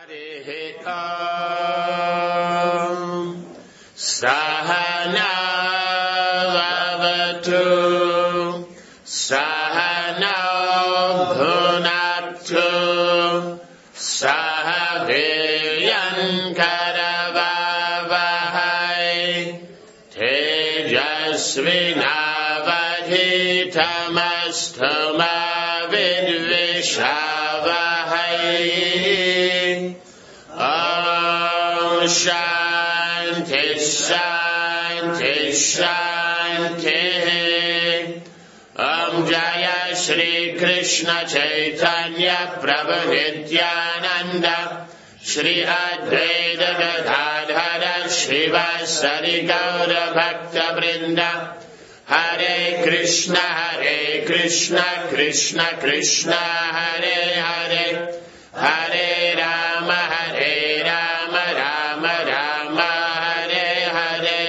Om Sahana Vavatu Sahana Bhunaktu Sahaviryan Karavavahai Tejasvinavadhitamastu ma vidvishavahai Om Shanti Shanti Shanti Om Jaya Shri Krishna Chaitanya Prabhu Nityananda Shri Advaita Gadadhara Shivasari Gaura Bhakta Vrinda Hare Krishna Krishna Krishna Hare Hare Hare Rama Rama Rama Hare Hare.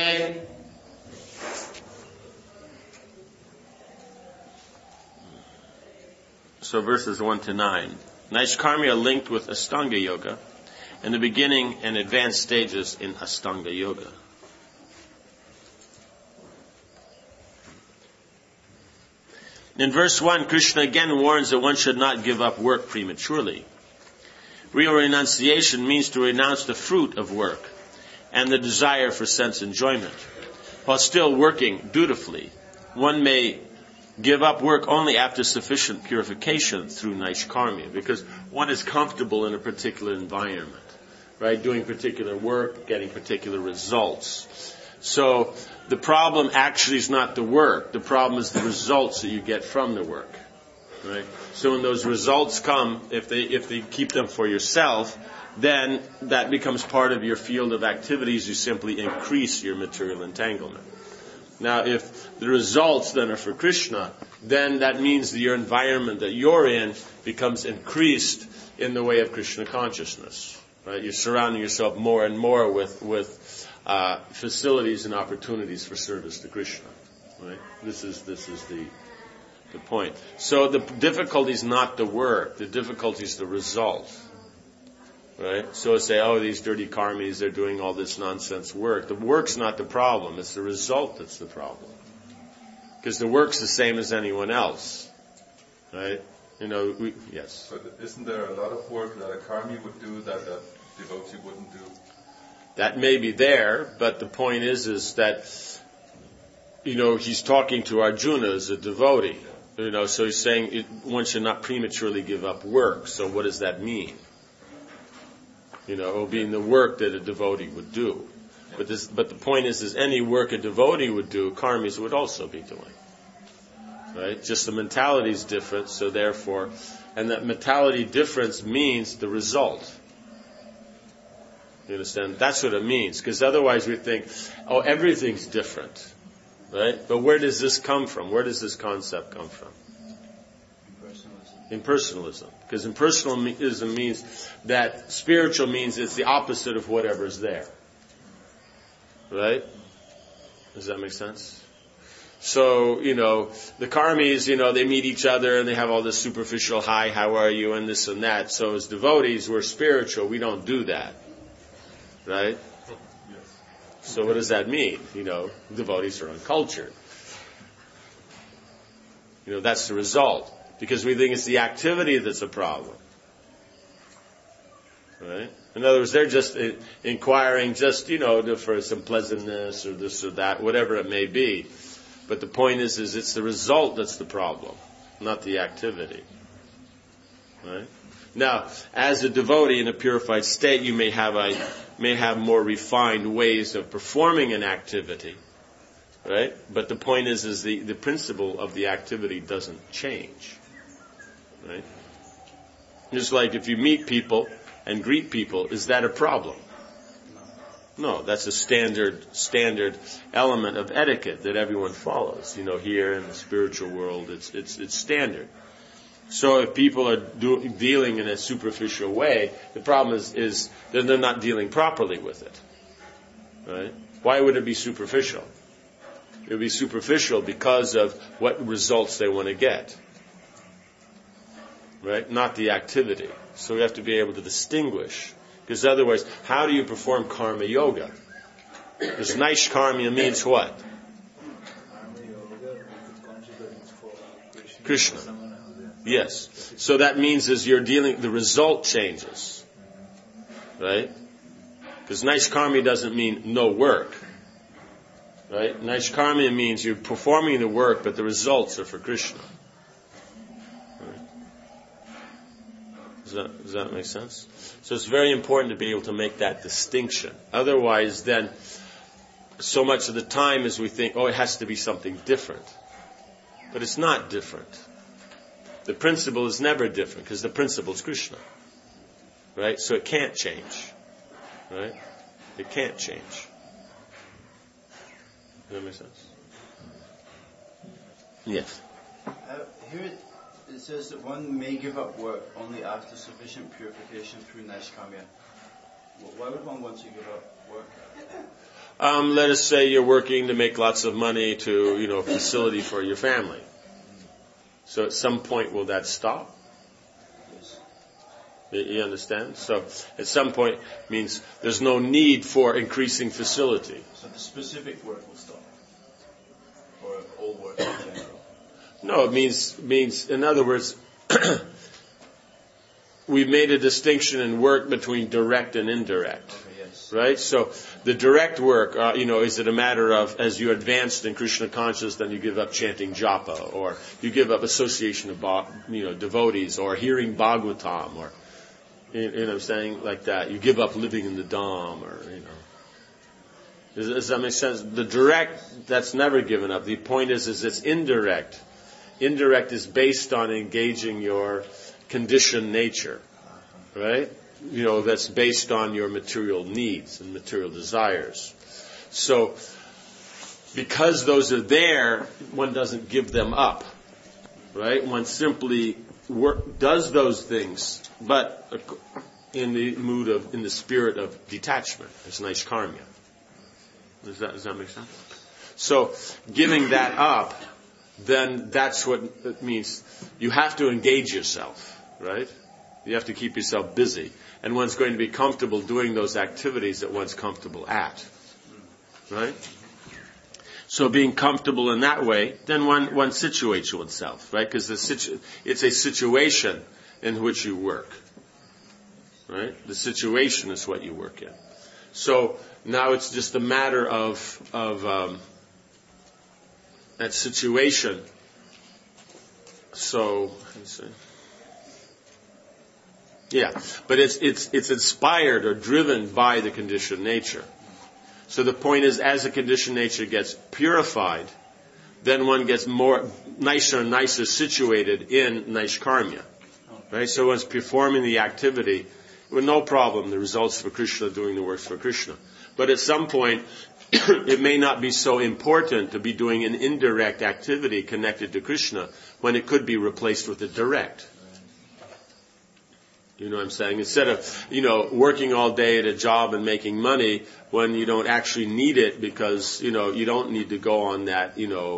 So verses 1 to 9. Naishkarmya linked with Astanga Yoga and the beginning and advanced stages in Astanga Yoga. In verse 1, Krishna again warns that one should not give up work prematurely. Real renunciation means to renounce the fruit of work and the desire for sense enjoyment. While still working dutifully, one may give up work only after sufficient purification through Naishkarmya, because one is comfortable in a particular environment, right? Doing particular work, getting particular results. So the problem actually is not the work. The problem is the results that you get from the work, right? So when those results come, if they keep them for yourself, then that becomes part of your field of activities. You simply increase your material entanglement. Now, if the results then are for Krishna, then that means that your environment that you're in becomes increased in the way of Krishna consciousness, right? You're surrounding yourself more and more with facilities and opportunities for service to Krishna, right? This is the point. So the difficulty is not the work. The difficulty is the result, right? So I say, oh, these dirty karmis, they're doing all this nonsense work. The work's not the problem. It's the result that's the problem. Because the work's the same as anyone else, right? Yes. But isn't there a lot of work that a karmi would do that a devotee wouldn't do? That may be there, but the point is that, he's talking to Arjuna as a devotee. So he's saying one should not prematurely give up work. So what does that mean? Being the work that a devotee would do. But the point is any work a devotee would do, karmis would also be doing. Right? Just the mentality is different, so therefore, and that mentality difference means the result. You understand? That's what it means. Because otherwise we think, everything's different. Right? But where does this come from? Where does this concept come from? Impersonalism. Because impersonalism means that spiritual means it's the opposite of whatever's there. Right? Does that make sense? So, the karmis, they meet each other and they have all this superficial, hi, how are you, and this and that. So as devotees, we're spiritual. We don't do that. Right? Yes. So what does that mean? Devotees are uncultured. That's the result. Because we think it's the activity that's a problem. Right? In other words, they're just inquiring for some pleasantness or this or that, whatever it may be. But the point is it's the result that's the problem, not the activity. Right? Now, as a devotee in a purified state, you may have more refined ways of performing an activity. Right? But the point is the principle of the activity doesn't change. Right? Just like if you meet people and greet people, is that a problem? No, that's a standard element of etiquette that everyone follows. Here in the spiritual world, it's standard. So if people are dealing in a superficial way, the problem is that they're not dealing properly with it. Right? Why would it be superficial? It would be superficial because of what results they want to get. Right? Not the activity. So we have to be able to distinguish. Because otherwise, how do you perform karma yoga? Because Naishkarmya means what? Krishna. Yes. So that means as you're dealing, the result changes. Right? Because Naishkarmya doesn't mean no work. Right? Naishkarmya means you're performing the work, but the results are for Krishna. Right? Does that make sense? So it's very important to be able to make that distinction. Otherwise, then, so much of the time as we think, it has to be something different. But it's not different. The principle is never different, because the principle is Krishna. Right? So it can't change. Right? It can't change. Does that make sense? Yes. Here it says that one may give up work only after sufficient purification through Naishkarmya. Why would one want to give up work? Let us say you're working to make lots of money to, a facility for your family. So at some point will that stop? Yes. You understand? So at some point means there's no need for increasing facility. So the specific work will stop? Or all work in general? No, it means in other words, we've made a distinction in work between direct and indirect. Okay, yes. Right? So the direct work, is it a matter of as you advanced in Krishna consciousness, then you give up chanting japa, or you give up association of devotees, or hearing Bhagavatam, or you know what I'm saying, like that. You give up living in the Dham, or Does that make sense? The direct, that's never given up. The point is it's indirect. Indirect is based on engaging your conditioned nature, right? That's based on your material needs and material desires. So, because those are there, one doesn't give them up, right? One simply does those things, but in the spirit of detachment. It's Naishkarmya. Does that make sense? So, giving that up, then that's what it means. You have to engage yourself, right? You have to keep yourself busy. And one's going to be comfortable doing those activities that one's comfortable at. Right? So being comfortable in that way, then one situates oneself, right? Because it's a situation in which you work. Right? The situation is what you work in. So now it's just a matter of that situation. So, let's see. Yeah, but it's inspired or driven by the conditioned nature. So the point is, as the conditioned nature gets purified, then one gets nicer and nicer situated in Naishkarmya. Right? So one's performing the activity with no problem, the results for Krishna, doing the works for Krishna. But at some point, it may not be so important to be doing an indirect activity connected to Krishna when it could be replaced with a direct. You know what I'm saying? Instead of, working all day at a job and making money when you don't actually need it because, you don't need to go on that,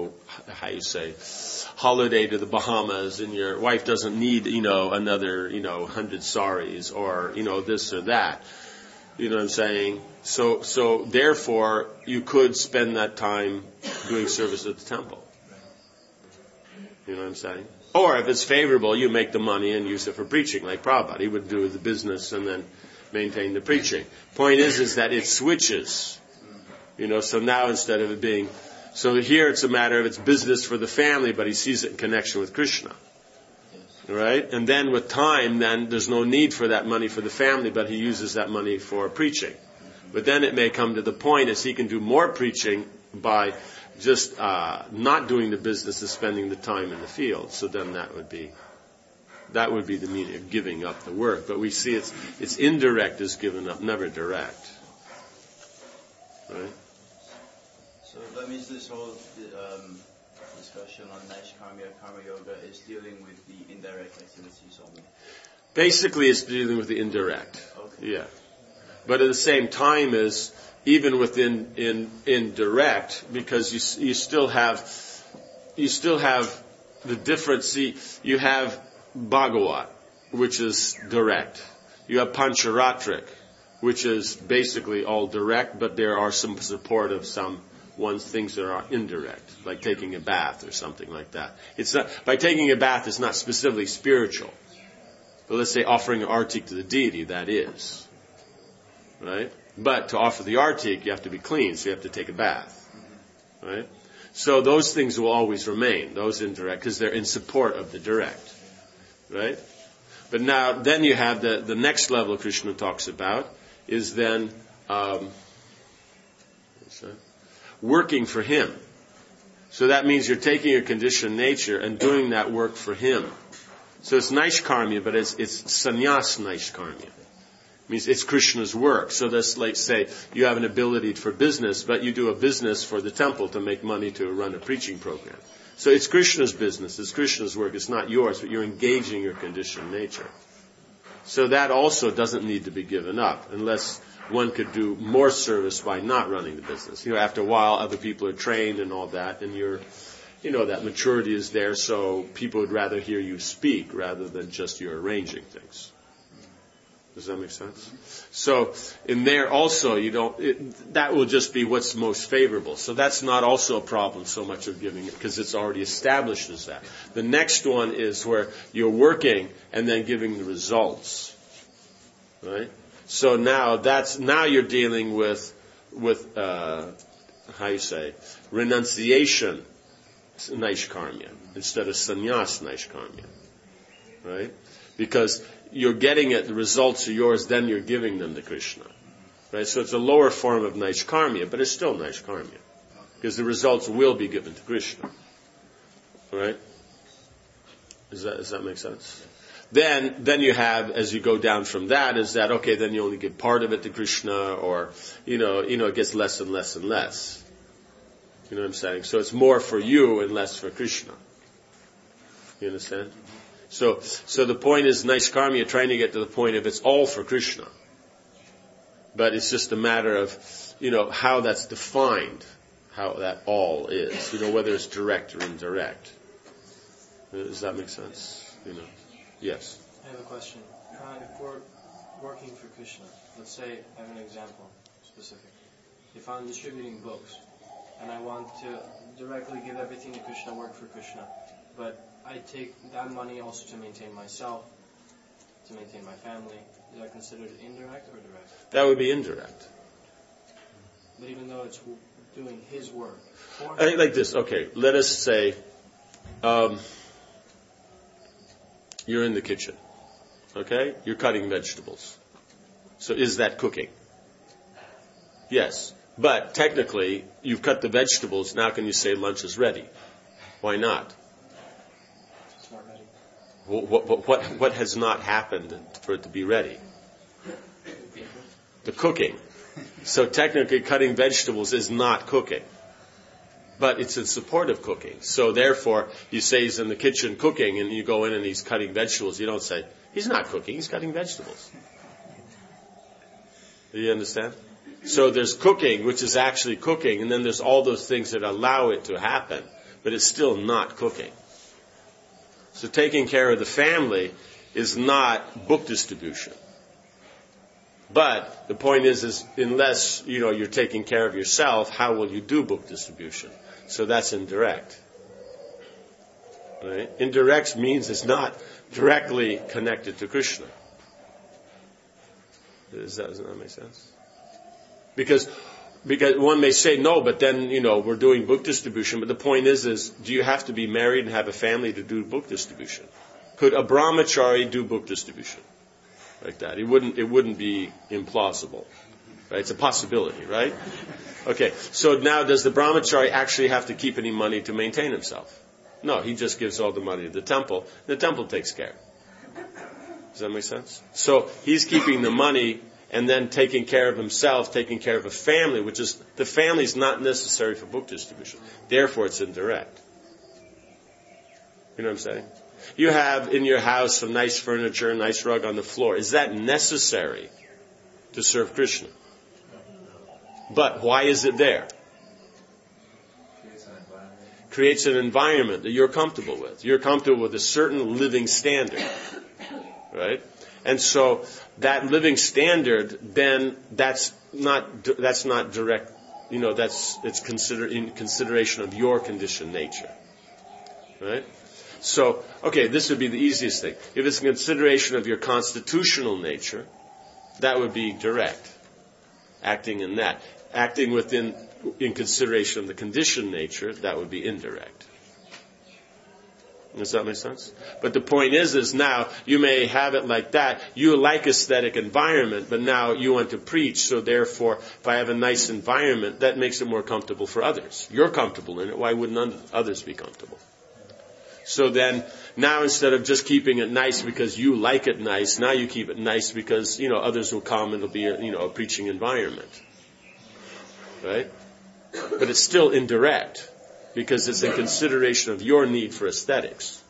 holiday to the Bahamas and your wife doesn't need, another, 100 saris or, this or that. You know what I'm saying? So therefore, you could spend that time doing service at the temple. You know what I'm saying? Or if it's favorable, you make the money and use it for preaching, like Prabhupada. He would do the business and then maintain the preaching. Point is that it switches. So now instead of it being, so here it's a matter of it's business for the family, but he sees it in connection with Krishna. Right? And then with time, then there's no need for that money for the family, but he uses that money for preaching. But then it may come to the point as he can do more preaching by just not doing the business and spending the time in the field. So then that would be the meaning of giving up the work. But we see it's indirect is given up, never direct. Right? So that means this whole discussion on Naishkarmya, Karma Yoga is dealing with the indirect activities only. Basically, it's dealing with the indirect. Okay. Yeah. But at the same time is even within indirect, because you still have the difference. See, you have Bhagavat, which is direct. You have Pancharatric, which is basically all direct, but there are some support of some things that are indirect, like taking a bath or something like that. It's not, by taking a bath, it's not specifically spiritual. But let's say offering an artik to the deity, that is. Right? But to offer the artik, you have to be clean, so you have to take a bath. Right? So those things will always remain, those indirect, because they're in support of the direct. Right? But now, then you have the next level Krishna talks about, is then working for him. So that means you're taking your conditioned nature and doing that work for him. So it's Naishkarmya, but it's sannyas Naishkarmya. It means it's Krishna's work. So that's like, say, you have an ability for business, but you do a business for the temple to make money to run a preaching program. So it's Krishna's business, it's Krishna's work, it's not yours, but you're engaging your conditioned nature. So that also doesn't need to be given up, unless one could do more service by not running the business. After a while, other people are trained and all that, and that maturity is there, so people would rather hear you speak rather than just you're arranging things. Does that make sense? So, in there also, that will just be what's most favorable. So that's not also a problem so much of giving it, because it's already established as that. The next one is where you're working and then giving the results. Right? So now you're dealing with renunciation Naishkarmya instead of sannyas Naishkarmya. Right? Because you're getting it, the results are yours, then you're giving them to Krishna. Right? So it's a lower form of Naishkarmya, but it's still Naishkarmya. Because the results will be given to Krishna. Right? Does that make sense? Then you have, as you go down from that, is that, okay, then you only give part of it to Krishna, or, it gets less and less and less. You know what I'm saying? So it's more for you and less for Krishna. You understand? So the point is, Naishkarmya, trying to get to the point of it's all for Krishna. But it's just a matter of, how that's defined, how that all is, whether it's direct or indirect. Does that make sense? Yes. I have a question. If we're working for Krishna, let's say, I have an example, specific. If I'm distributing books, and I want to directly give everything to Krishna, work for Krishna, but I take that money also to maintain myself, to maintain my family, is that considered indirect or direct? That would be indirect. But even though it's doing his work. I think like this, okay, let us say, you're in the kitchen, okay? You're cutting vegetables. So is that cooking? Yes. But technically, you've cut the vegetables, now can you say lunch is ready? Why not? It's not ready. What has not happened for it to be ready? The cooking. So technically, cutting vegetables is not cooking. But it's in support of cooking. So therefore, you say he's in the kitchen cooking, and you go in and he's cutting vegetables. You don't say, he's not cooking, he's cutting vegetables. Do you understand? So there's cooking, which is actually cooking, and then there's all those things that allow it to happen, but it's still not cooking. So taking care of the family is not book distribution. But the point is unless, you're taking care of yourself, how will you do book distribution? So that's indirect. Right? Indirect means it's not directly connected to Krishna. Does that make sense? Because one may say, no, but then, we're doing book distribution. But the point is, do you have to be married and have a family to do book distribution? Could a brahmachari do book distribution? Like that. It wouldn't be implausible. Right? It's a possibility, right? Okay, so now does the brahmachari actually have to keep any money to maintain himself? No, he just gives all the money to the temple. The temple takes care. Does that make sense? So he's keeping the money and then taking care of himself, taking care of a family, which is, the family is not necessary for book distribution. Therefore, it's indirect. You know what I'm saying? You have in your house some nice furniture, a nice rug on the floor. Is that necessary to serve Krishna? But why is it there? Creates an environment that you're comfortable with. You're comfortable with a certain living standard. right? And so that living standard, then that's not direct. It's considered in consideration of your conditioned nature, right? So, okay, this would be the easiest thing. If it's in consideration of your constitutional nature, that would be direct, acting in that. Acting in consideration of the conditioned nature, that would be indirect. Does that make sense? But the point is now you may have it like that. You like aesthetic environment, but now you want to preach. So therefore, if I have a nice environment, that makes it more comfortable for others. You're comfortable in it. Why wouldn't others be comfortable? So then, now instead of just keeping it nice because you like it nice, now you keep it nice because, others will come and it'll be a preaching environment. Right? But it's still indirect because it's in consideration of your need for aesthetics.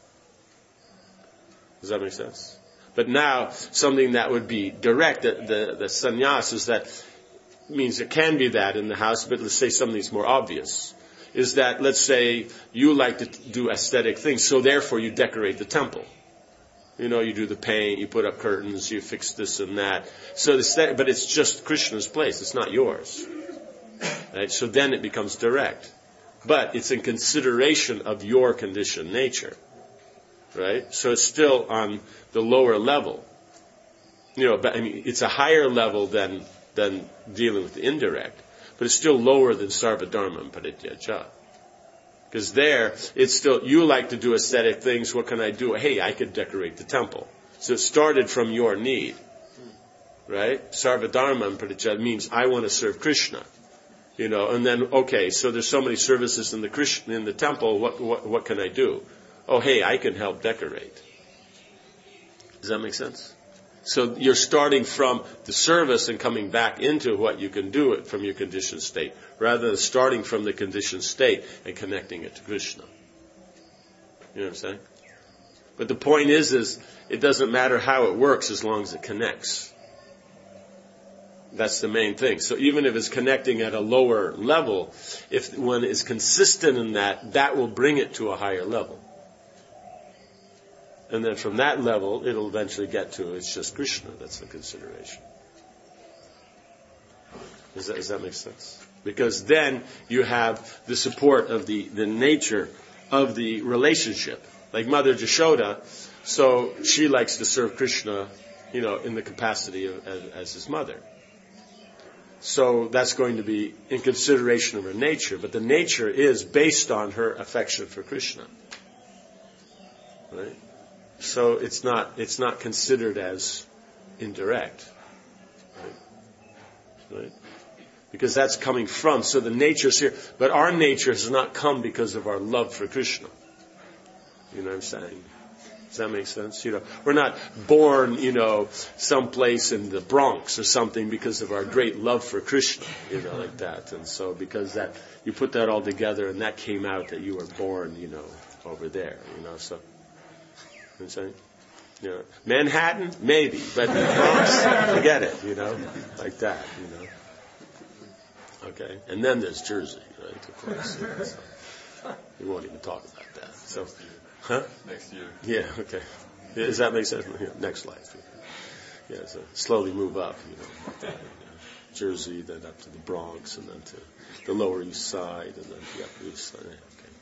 Does that make sense? But now, something that would be direct, the sannyas is that, means it can be that in the house, but let's say something that's more obvious. Is that, let's say, you like to do aesthetic things, so therefore you decorate the temple. You do the paint, you put up curtains, you fix this and that. So but it's just Krishna's place, it's not yours. Right? So then it becomes direct. But it's in consideration of your conditioned nature. Right? So it's still on the lower level. But it's a higher level than dealing with the indirect. But it's still lower than sarvadharma and parityaja. Because there, it's still, you like to do aesthetic things, what can I do? Hey, I could decorate the temple. So it started from your need. Right? Sarvadharma and parityaja means I want to serve Krishna. And then, okay, so there's so many services in the temple, what can I do? Oh, hey, I can help decorate. Does that make sense? So you're starting from the service and coming back into what you can do it from your conditioned state, rather than starting from the conditioned state and connecting it to Krishna. You know what I'm saying? But the point is it doesn't matter how it works as long as it connects. That's the main thing. So even if it's connecting at a lower level, if one is consistent in that will bring it to a higher level. And then from that level, it'll eventually get to, it's just Krishna that's the consideration. Does that make sense? Because then you have the support of the nature of the relationship. Like Mother Jashoda, so she likes to serve Krishna, in the capacity as his mother. So that's going to be in consideration of her nature, but the nature is based on her affection for Krishna. Right? So it's not considered as indirect. Right? Because that's coming from, so the nature's here. But our nature has not come because of our love for Krishna. You know what I'm saying? Does that make sense? We're not born, someplace in the Bronx or something because of our great love for Krishna, like that. And so because that, you put that all together and that came out that you were born, over there, so. You know what I'm saying? Manhattan, maybe, but the Bronx, forget it, like that, Okay. And then there's Jersey, right, of course. So we won't even talk about that. So, Next year. Yeah, okay. Does that make sense? Next life. Yeah, so slowly move up, Jersey, then up to the Bronx, and then to the Lower East Side, and then to the Upper East Side. Okay.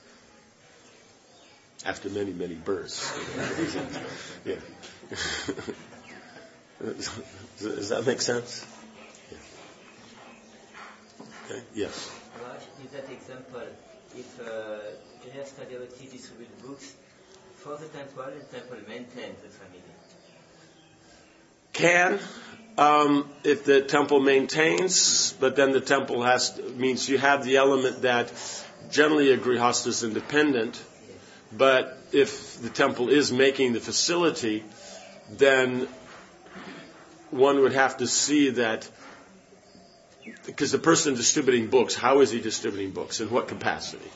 After many, many births. Yeah. Does that make sense? Yeah. Okay. Yes. In that example, if Junior Stadiovati distributes books for the temple maintains the family. Can, if the temple maintains, but then the temple means you have the element that generally a grihastha is independent, but if the temple is making the facility, then one would have to see that, because the person distributing books, how is he distributing books? In what capacity?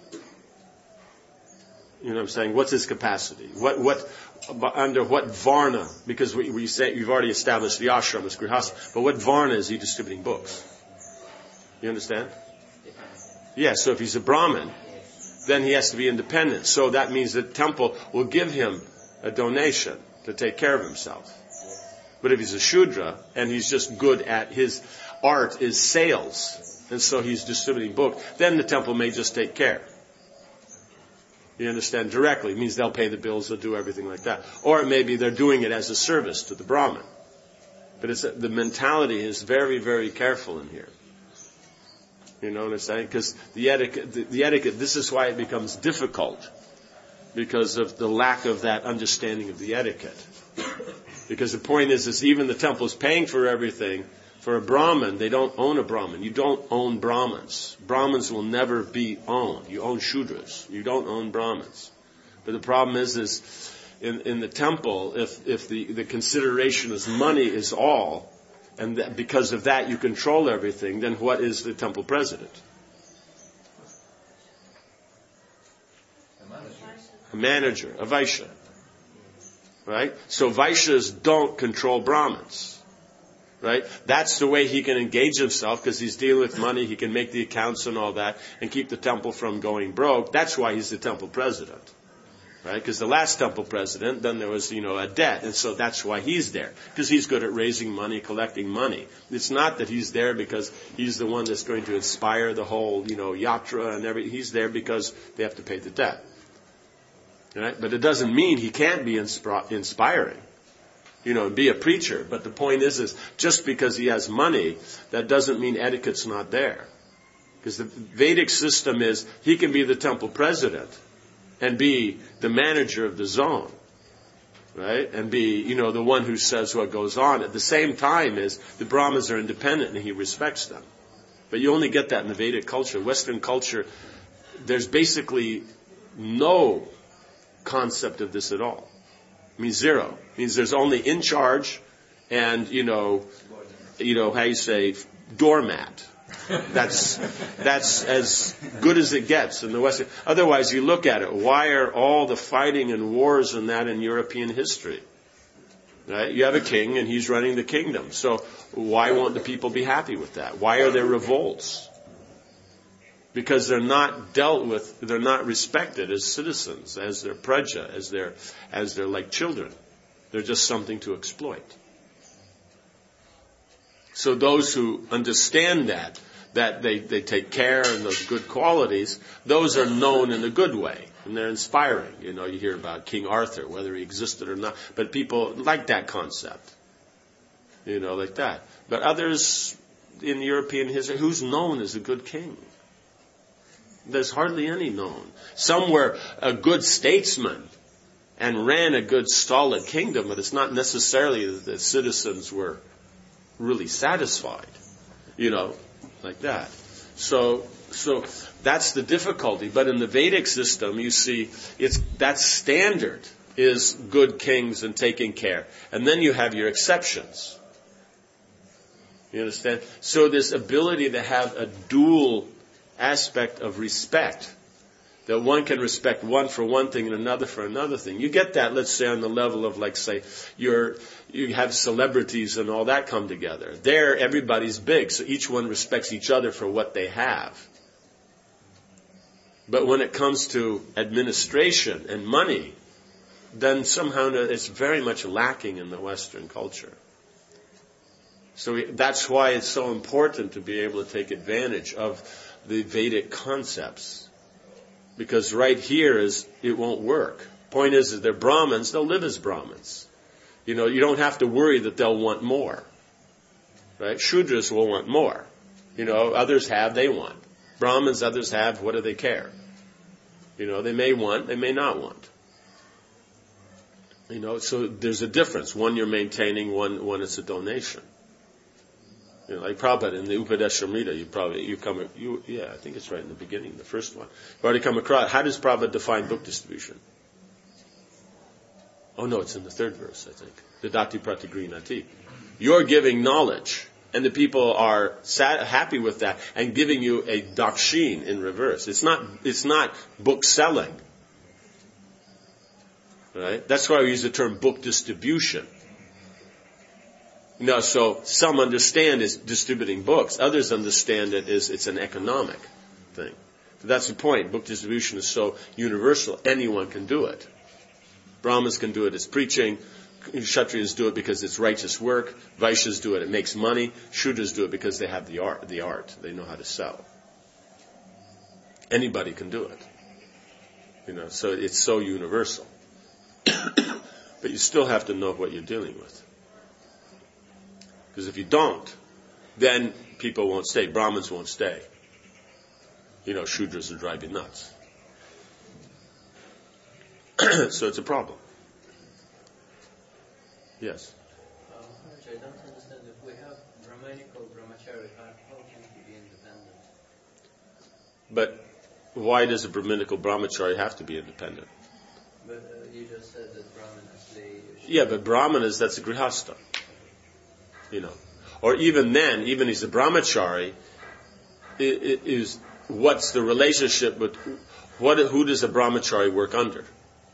You know what I'm saying? What's his capacity? Under what varna? Because we say, you've already established the ashram as grihastha, but what varna is he distributing books? You understand? Yeah, so if he's a Brahmin, then he has to be independent. So that means the temple will give him a donation. to take care of himself. But if he's a Shudra and he's just good at his art is sales, and so he's distributing books, then the temple may just take care. You understand? Directly. It means they'll pay the bills, they'll do everything like that. Or maybe they're doing it as a service to the Brahmin. But the mentality is very, very careful in here. You know what I'm saying? Because the etiquette, this is why it becomes difficult. Because of the lack of that understanding of the etiquette. Because the point is even the temple is paying for everything. For a Brahmin, they don't own a Brahmin. You don't own Brahmins. Brahmins will never be owned. You own Shudras. You don't own Brahmins. But the problem is in the temple, if the consideration is money is all, and because of that you control everything, then what is the temple president? A manager, a Vaishya. Right? So Vaishyas don't control Brahmins. Right? That's the way he can engage himself, because he's dealing with money, he can make the accounts and all that, and keep the temple from going broke. That's why he's the temple president. Right? Because the last temple president, then there was, a debt, and so that's why he's there. Because he's good at raising money, collecting money. It's not that he's there because he's the one that's going to inspire the whole, yatra and everything. He's there because they have to pay the debt. Right? But it doesn't mean he can't be inspiring. Be a preacher. But the point is just because he has money, that doesn't mean etiquette's not there. Because the Vedic system is, he can be the temple president and be the manager of the zone. Right? And be, the one who says what goes on. At the same time is, the Brahmins are independent and he respects them. But you only get that in the Vedic culture. Western culture, there's basically no concept of this at all. It means zero. It means there's only in charge and, how you say, doormat. That's as good as it gets in the West. Otherwise, you look at it. Why are all the fighting and wars and that in European history? Right? You have a king and he's running the kingdom. So why won't the people be happy with that? Why are there revolts? Because they're not dealt with, they're not respected as citizens, as their praja, as their like children. They're just something to exploit. So those who understand that they take care and those good qualities, those are known in a good way. And they're inspiring. You hear about King Arthur, whether he existed or not. But people like that concept. Like that. But others in European history, who's known as a good king? There's hardly any known. Some were a good statesman and ran a good solid kingdom, but it's not necessarily that the citizens were really satisfied, like that. So that's the difficulty. But in the Vedic system, you see, that standard is good kings and taking care. And then you have your exceptions. You understand? So this ability to have a dual aspect of respect, that one can respect one for one thing and another for another thing. You get that, let's say, on the level of, like, say, you have celebrities and all that come together. There, everybody's big, so each one respects each other for what they have. But when it comes to administration and money, then somehow it's very much lacking in the Western culture. So that's why it's so important to be able to take advantage of the Vedic concepts. Because right here it won't work. Point is they're Brahmins, they'll live as Brahmins. You don't have to worry that they'll want more. Right? Shudras will want more. Others have, they want. Brahmins, others have, what do they care? They may want, they may not want. So there's a difference. One you're maintaining, one it's a donation. Like Prabhupada in the Upadeshamrita, I think it's right in the beginning, the first one. You've already come across, how does Prabhupada define book distribution? Oh no, it's in the third verse, I think. Dadati pratigrinati. You're giving knowledge, and the people are happy with that, and giving you a dakshin in reverse. It's not book selling. Right? That's why we use the term book distribution. No, so some understand it's distributing books. Others understand it as it's an economic thing. That's the point. Book distribution is so universal. Anyone can do it. Brahmins can do it as preaching. Kshatriyas do it because it's righteous work. Vaishyas do it makes money. Shudras do it because they have the art. They know how to sell. Anybody can do it. So it's so universal. But you still have to know what you're dealing with. Because if you don't, then people won't stay. Brahmins won't stay. Shudras will drive you nuts. So it's a problem. Yes? I don't understand. If we have Brahmanical brahmachari, how can he be independent? But why does a Brahminical brahmachari have to be independent? But you just said that Brahmanas, Yeah, but Brahmanas, that's a grihastha. Or even then, even he's a brahmachari, is what's the relationship with, who does a brahmachari work under?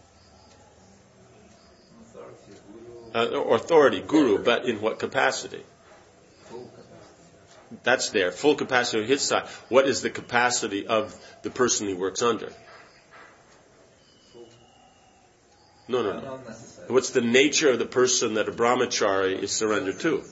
Authority, guru, but in what capacity? That's there, full capacity on his side. What is the capacity of the person he works under? No. What's the nature of the person that a brahmachari is surrendered to?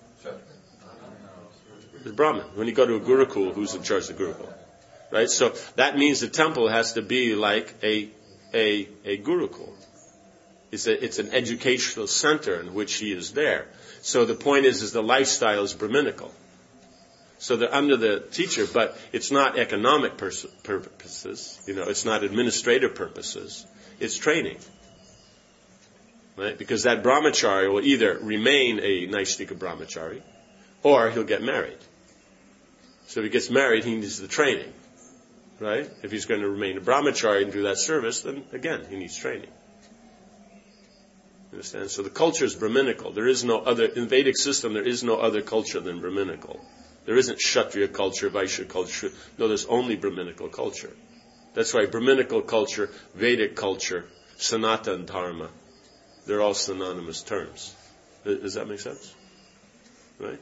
The Brahmin. When you go to a gurukul, who's in charge of the gurukul? Right? So that means the temple has to be like a gurukul. It's an educational center in which he is there. So the point is the lifestyle is Brahminical. So they're under the teacher, but it's not economic purposes. It's not administrative purposes. It's training. Right? Because that brahmachari will either remain a Naishtika brahmachari, or he'll get married. So if he gets married, he needs the training. Right? If he's going to remain a brahmachari and do that service, then again, he needs training. Understand? So the culture is Brahminical. There is no other, in Vedic system, there is no other culture than Brahminical. There isn't Kshatriya culture, Vaishya culture. No, there's only Brahminical culture. That's why Brahminical culture, Vedic culture, Sanatana Dharma, they're all synonymous terms. Does that make sense? Right?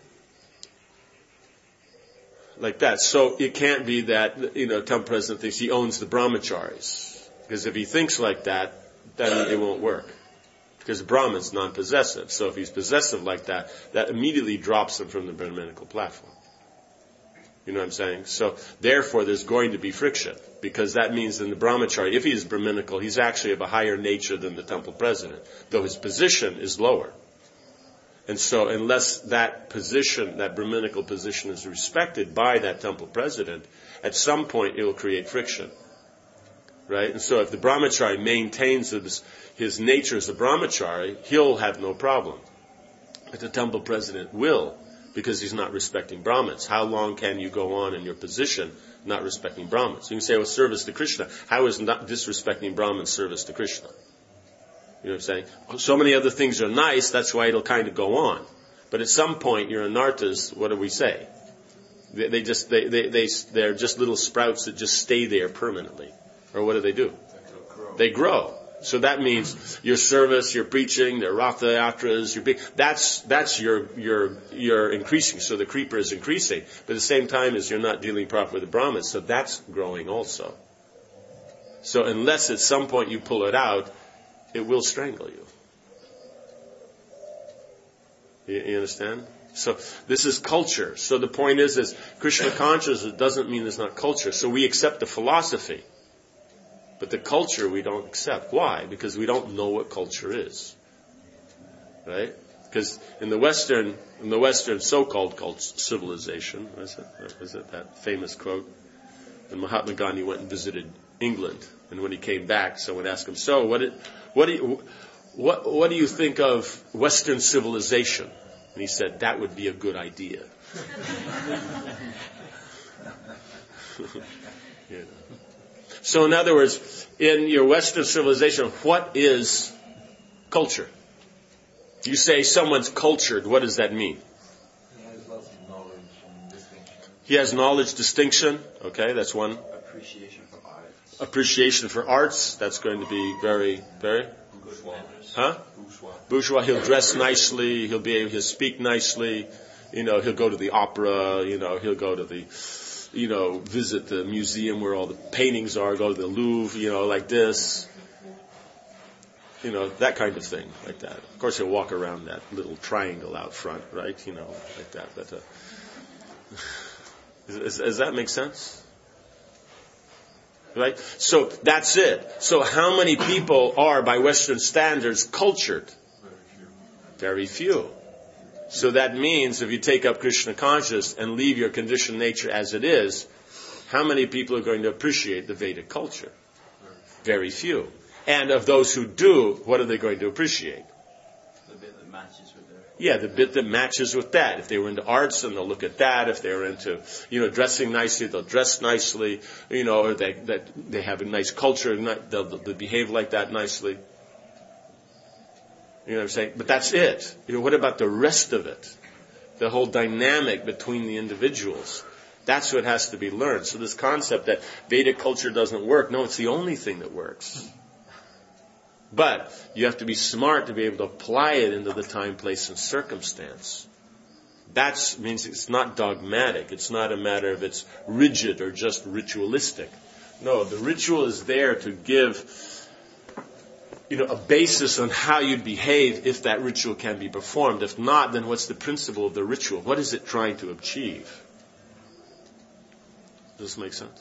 Like that. So it can't be that, temple president thinks he owns the brahmacharis. Because if he thinks like that, then it won't work. Because Brahman's non-possessive. So if he's possessive like that, that immediately drops him from the Brahminical platform. You know what I'm saying? So therefore there's going to be friction. Because that means in the brahmachari, if he is Brahminical, he's actually of a higher nature than the temple president. Though his position is lower. And so unless that position, that Brahminical position is respected by that temple president, at some point it will create friction. Right? And so if the brahmachari maintains his nature as a brahmachari, he'll have no problem. But the temple president will, because he's not respecting Brahmins. How long can you go on in your position not respecting Brahmins? You can say, service to Krishna. How is not disrespecting Brahmins service to Krishna? You know what I'm saying? So many other things are nice, that's why it'll kind of go on. But at some point, your anarthas, what do we say? They're just little sprouts that just stay there permanently. Or what do? They grow. So that means your service, your preaching, the Ratha Yatras, that's your increasing. So the creeper is increasing. But at the same time as you're not dealing properly with the Brahmins, so that's growing also. So unless at some point you pull it out, it will strangle you. You understand? So this is culture. So the point is Krishna consciousness doesn't mean there's not culture. So we accept the philosophy. But the culture we don't accept. Why? Because we don't know what culture is. Right? Because in the Western so-called civilization, was it that famous quote? When Mahatma Gandhi went and visited England, and when he came back, someone asked him, "So, what do you think of Western civilization?" And he said, "That would be a good idea." Yeah. So in other words, in your Western civilization, what is culture? You say someone's cultured, what does that mean? He has lots of knowledge and distinction. He has knowledge, distinction. Okay, that's one. Appreciation for arts. Appreciation for arts. That's going to be very, very... Bourgeois. Huh? Bourgeois. Bourgeois. He'll dress nicely. He'll be able to speak nicely. He'll go to the opera. He'll go to the... visit the museum where all the paintings are, go to the Louvre, like this. That kind of thing, like that. Of course, he'll walk around that little triangle out front, right? Like that. But does that make sense? Right? So that's it. So how many people are, by Western standards, cultured? Very few. So that means if you take up Krishna consciousness and leave your conditioned nature as it is, how many people are going to appreciate the Vedic culture? Very few. And of those who do, what are they going to appreciate? The bit that matches with their... Yeah, the bit that matches with that. If they were into arts, then they'll look at that. If they were into, dressing nicely, they'll dress nicely. Or they have a nice culture, they'll behave like that nicely. You know what I'm saying? But that's it. What about the rest of it? The whole dynamic between the individuals. That's what has to be learned. So this concept that Vedic culture doesn't work, no, it's the only thing that works. But you have to be smart to be able to apply it into the time, place, and circumstance. That means it's not dogmatic. It's not a matter of it's rigid or just ritualistic. No, the ritual is there to give, a basis on how you'd behave if that ritual can be performed. If not, then what's the principle of the ritual? What is it trying to achieve? Does this make sense?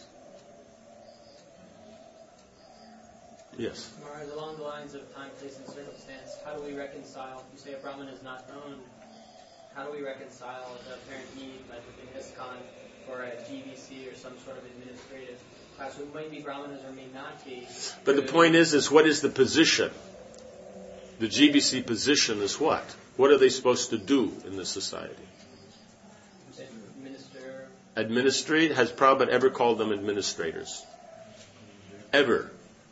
Yes. Maharaj, along the lines of time, place, and circumstance, how do we reconcile, you say a Brahman is not known, how do we reconcile the apparent need, like in ISKCON, for a GBC or some sort of administrative class, who might be Brahmanas or may not be? But the point is what is the position? The GBC position is what? What are they supposed to do in this society? Administer. Administrate? Has Prabhupada ever called them administrators? Ever?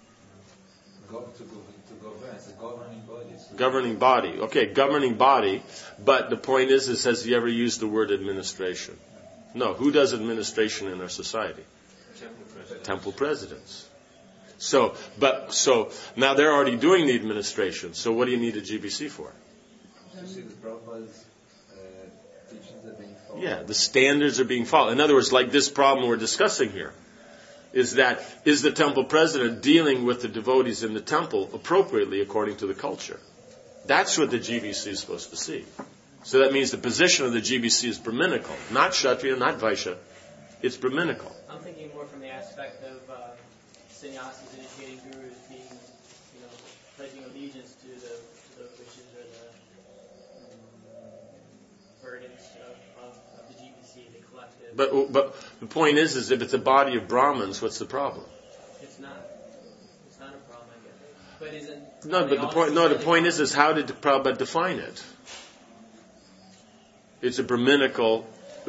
To govern, it's a governing body. Governing body. Okay, governing body. But the point is, has he ever used the word administration? No. Who does administration in our society? Temple presidents. So now they're already doing the administration. So what do you need a GBC for? You see the Prabhupada's teachings are being followed. Yeah, the standards are being followed. In other words, like this problem we're discussing here. Is the temple president dealing with the devotees in the temple appropriately according to the culture? That's what the GBC is supposed to see. So that means the position of the GBC is Brahminical, not Kshatriya, not Vaishya. It's Brahminical. I'm thinking more from the aspect of sannyasis initiating gurus being, pledging allegiance to the wishes or the burdens of the GBC, the collective. But the point is if it's a body of Brahmins, what's the problem? It's not a problem, I guess. But isn't... The point is how did Prabhupada define it? It's a Brahminical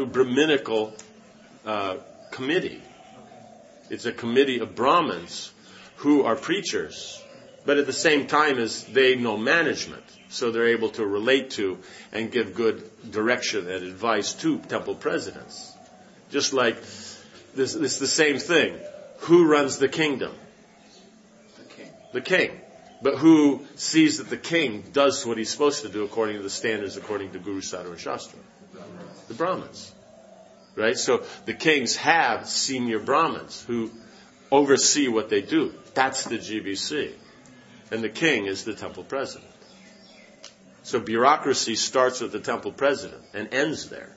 committee. It's a committee of Brahmins who are preachers, but at the same time as they know management, so they're able to relate to and give good direction and advice to temple presidents. Just like this, it's the same thing. Who runs the kingdom? The king. But who sees that the king does what he's supposed to do according to the standards, according to Guru, Sadhu, and Shastra? The Brahmins. Right? So the kings have senior Brahmins who oversee what they do. That's the GBC. And the king is the temple president. So bureaucracy starts with the temple president and ends there.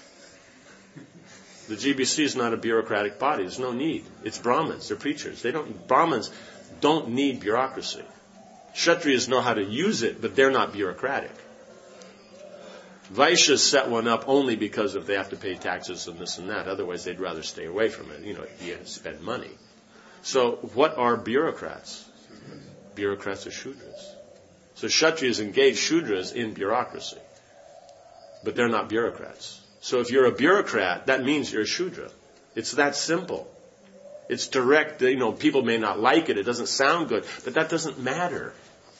The GBC is not a bureaucratic body. There's no need. It's Brahmins. They're preachers. Brahmins don't need bureaucracy. Kshatriyas know how to use it, but they're not bureaucratic. Vaishyas set one up only because if they have to pay taxes and this and that. Otherwise, they'd rather stay away from it. You have to spend money. So what are bureaucrats? Bureaucrats are Shudras. So Kshatriyas engage Shudras in bureaucracy. But they're not bureaucrats. So if you're a bureaucrat, that means you're a Shudra. It's that simple. It's direct. People may not like it. It doesn't sound good. But that doesn't matter.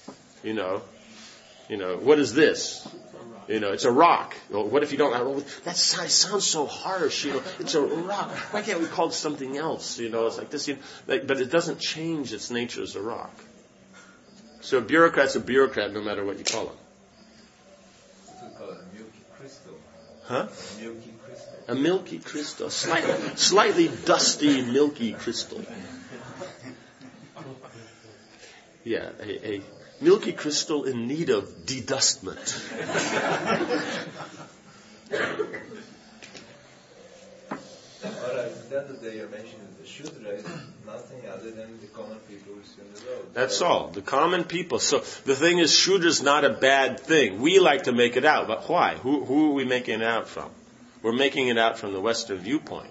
What is this? It's a rock. Well, what if you don't? That sounds so harsh. It's a rock. Why can't we call it something else? It's like this. But it doesn't change its nature as a rock. So a bureaucrat's a bureaucrat no matter what you call him. We call it a milky crystal. Huh? Milky crystal. A milky crystal. Slightly dusty milky crystal. Yeah, milky crystal in need of dedustment. Alright, then the day you're mentioning the Shudra is nothing other than the common people who see on the road. That's all. The common people. So the thing is, Shudra's not a bad thing. We like to make it out, but why? Who are we making it out from? We're making it out from the Western viewpoint,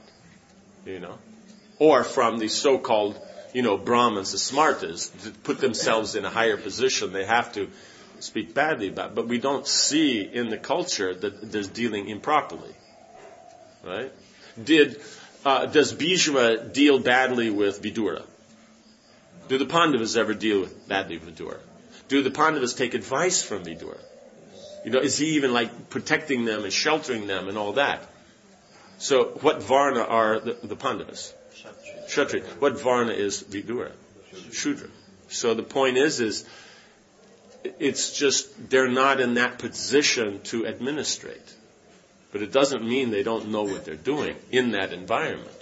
or from the so-called, Brahmins, the smartas, to put themselves in a higher position. They have to speak badly about it. But we don't see in the culture that there's dealing improperly, right? Does Bhishma deal badly with Vidura? Do the Pandavas ever deal badly with Vidura? Do the Pandavas take advice from Vidura? Is he even like protecting them and sheltering them and all that? So what Varna are the Pandavas? Kshatriya. What Varna is Vidura? Shudra. So the point is it's just they're not in that position to administrate. But it doesn't mean they don't know what they're doing in that environment.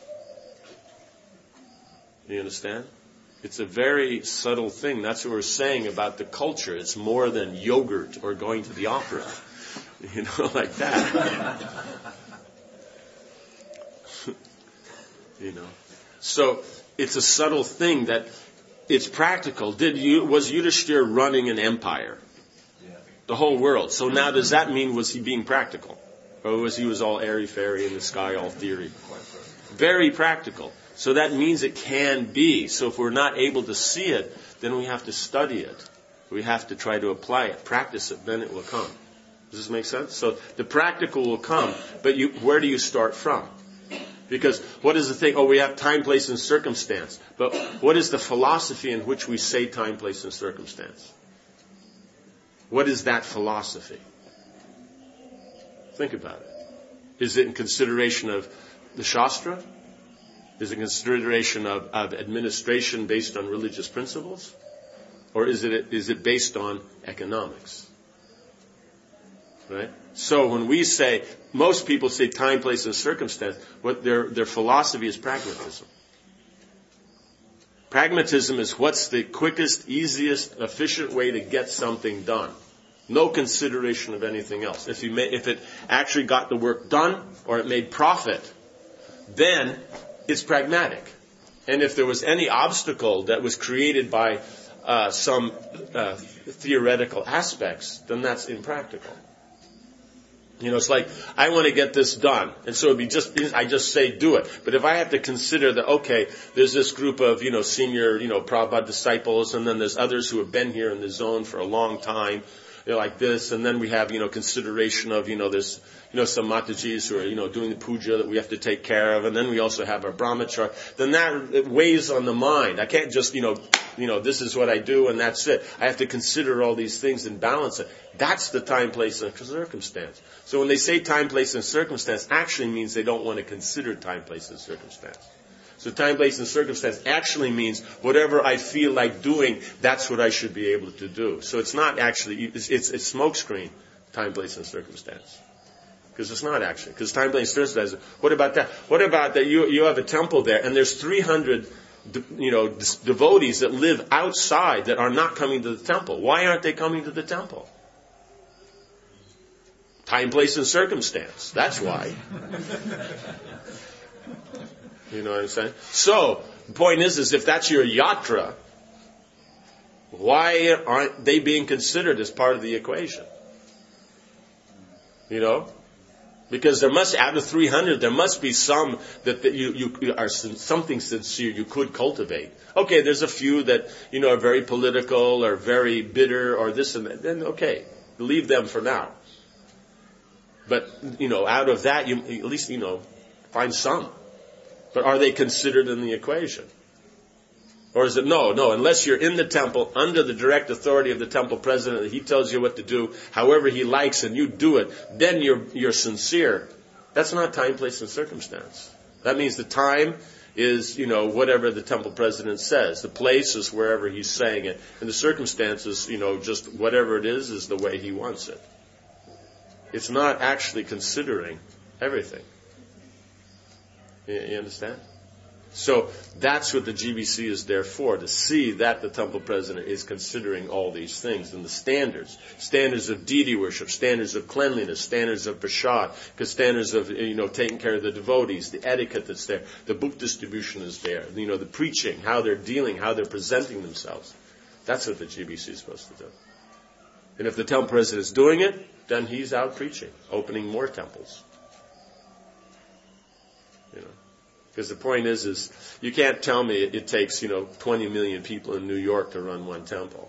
You understand? It's a very subtle thing. That's what we're saying about the culture. It's more than yogurt or going to the opera. Like that. So it's a subtle thing that it's practical. Was Yudhishthira running an empire? Yeah. The whole world. So now does that mean was he being practical? Or was he all airy-fairy in the sky, all theory? Very practical. So that means it can be. So if we're not able to see it, then we have to study it. We have to try to apply it, practice it, then it will come. Does this make sense? So the practical will come, but where do you start from? Because what is the thing? We have time, place, and circumstance. But what is the philosophy in which we say time, place, and circumstance? What is that philosophy? Think about it. Is it in consideration of the Shastra? Is it in consideration of administration based on religious principles? Or is it based on economics? Right? So when we say, most people say time, place, and circumstance, what their philosophy is pragmatism. Pragmatism is what's the quickest, easiest, efficient way to get something done. No consideration of anything else. If it actually got the work done or it made profit, then it's pragmatic. And if there was any obstacle that was created by some theoretical aspects, then that's impractical. It's like, I want to get this done. And so I just say do it. But if I have to consider that, okay, there's this group of, senior, Prabhupada disciples, and then there's others who have been here in the zone for a long time, like this, and then we have, consideration of, there's, some Matajis who are, doing the puja that we have to take care of, and then we also have our brahmachari. Then that weighs on the mind. I can't just, this is what I do and that's it. I have to consider all these things and balance it. That's the time, place, and circumstance. So when they say time, place, and circumstance, actually means they don't want to consider time, place, and circumstance. So time, place, and circumstance actually means whatever I feel like doing, that's what I should be able to do. So it's not actually, it's smokescreen, time, place, and circumstance. Because it's not actually. Because time, place, and circumstance, what about that? What about that you have a temple there and there's 300 devotees that live outside that are not coming to the temple. Why aren't they coming to the temple? Time, place, and circumstance. That's why. You know what I'm saying? So, the point is if that's your yatra, why aren't they being considered as part of the equation? Because there must, out of 300, there must be some that you are something sincere you could cultivate. Okay, there's a few that, are very political or very bitter or this and that. Then, okay, leave them for now. But, out of that, you at least, find some. But are they considered in the equation? Or is it, no, unless you're in the temple, under the direct authority of the temple president, he tells you what to do, however he likes, and you do it, then you're sincere. That's not time, place, and circumstance. That means the time is, whatever the temple president says. The place is wherever he's saying it. And the circumstances, just whatever it is the way he wants it. It's not actually considering everything. You understand? So that's what the GBC is there for, to see that the temple president is considering all these things and the standards of deity worship, standards of cleanliness, standards of prashad, because standards of, taking care of the devotees, the etiquette that's there, the book distribution is there, the preaching, how they're dealing, how they're presenting themselves. That's what the GBC is supposed to do. And if the temple president is doing it, then he's out preaching, opening more temples. Because the point is you can't tell me it takes, 20 million people in New York to run one temple.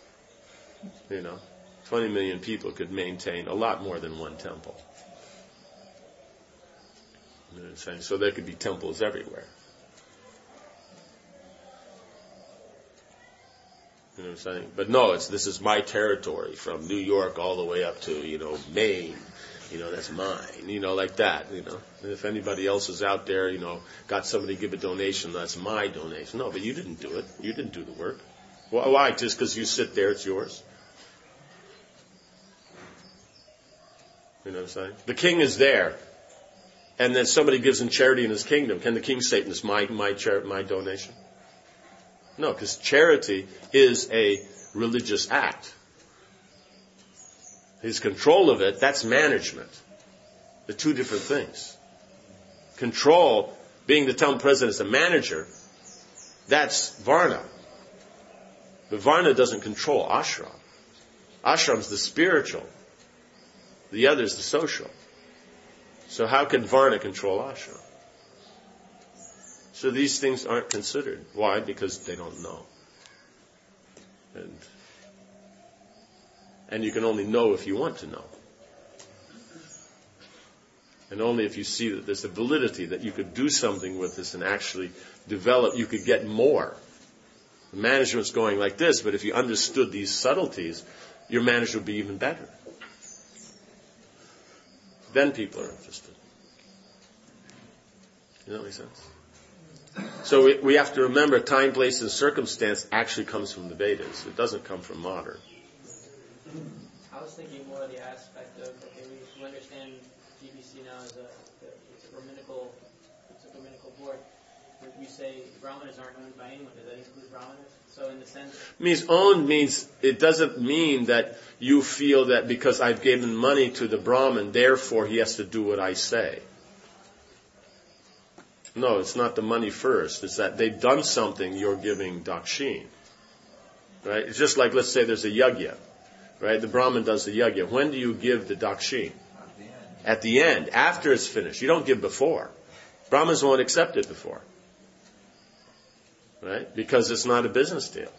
20 million people could maintain a lot more than one temple. You know what I'm saying? So there could be temples everywhere. You know what I'm saying? But no, this is my territory from New York all the way up to, Maine. That's mine, like that, And if anybody else is out there, got somebody give a donation, that's my donation. No, but you didn't do it. You didn't do the work. Why? Just because you sit there, it's yours? You know what I'm saying? The king is there, and then somebody gives him charity in his kingdom. Can the king say, it's my donation? No, because charity is a religious act. His control of it, that's management. They're two different things. Control, being the temple president as a manager, that's Varna. But Varna doesn't control ashram. Ashram's the spiritual. The other is the social. So how can Varna control ashram? So these things aren't considered. Why? Because they don't know. And you can only know if you want to know. And only if you see that there's a validity that you could do something with this and actually develop, you could get more. The management's going like this, but if you understood these subtleties, your management would be even better. Then people are interested. Does that make sense? So we have to remember time, place, and circumstance actually comes from the Vedas. It doesn't come from modern. I was thinking more of the aspect of, we understand GBC now as it's a Brahminical board. When you say Brahmanas aren't owned by anyone, does that include Brahmanas? So in the sense... means it doesn't mean that you feel that because I've given money to the Brahmin, therefore he has to do what I say. No, it's not the money first. It's that they've done something, you're giving dakshin. Right? It's just like, let's say there's a yajna. Right? The Brahmin does the yajna. When do you give the dakshin? At the end. After it's finished. You don't give before. Brahmins won't accept it before. Right? Because it's not a business deal.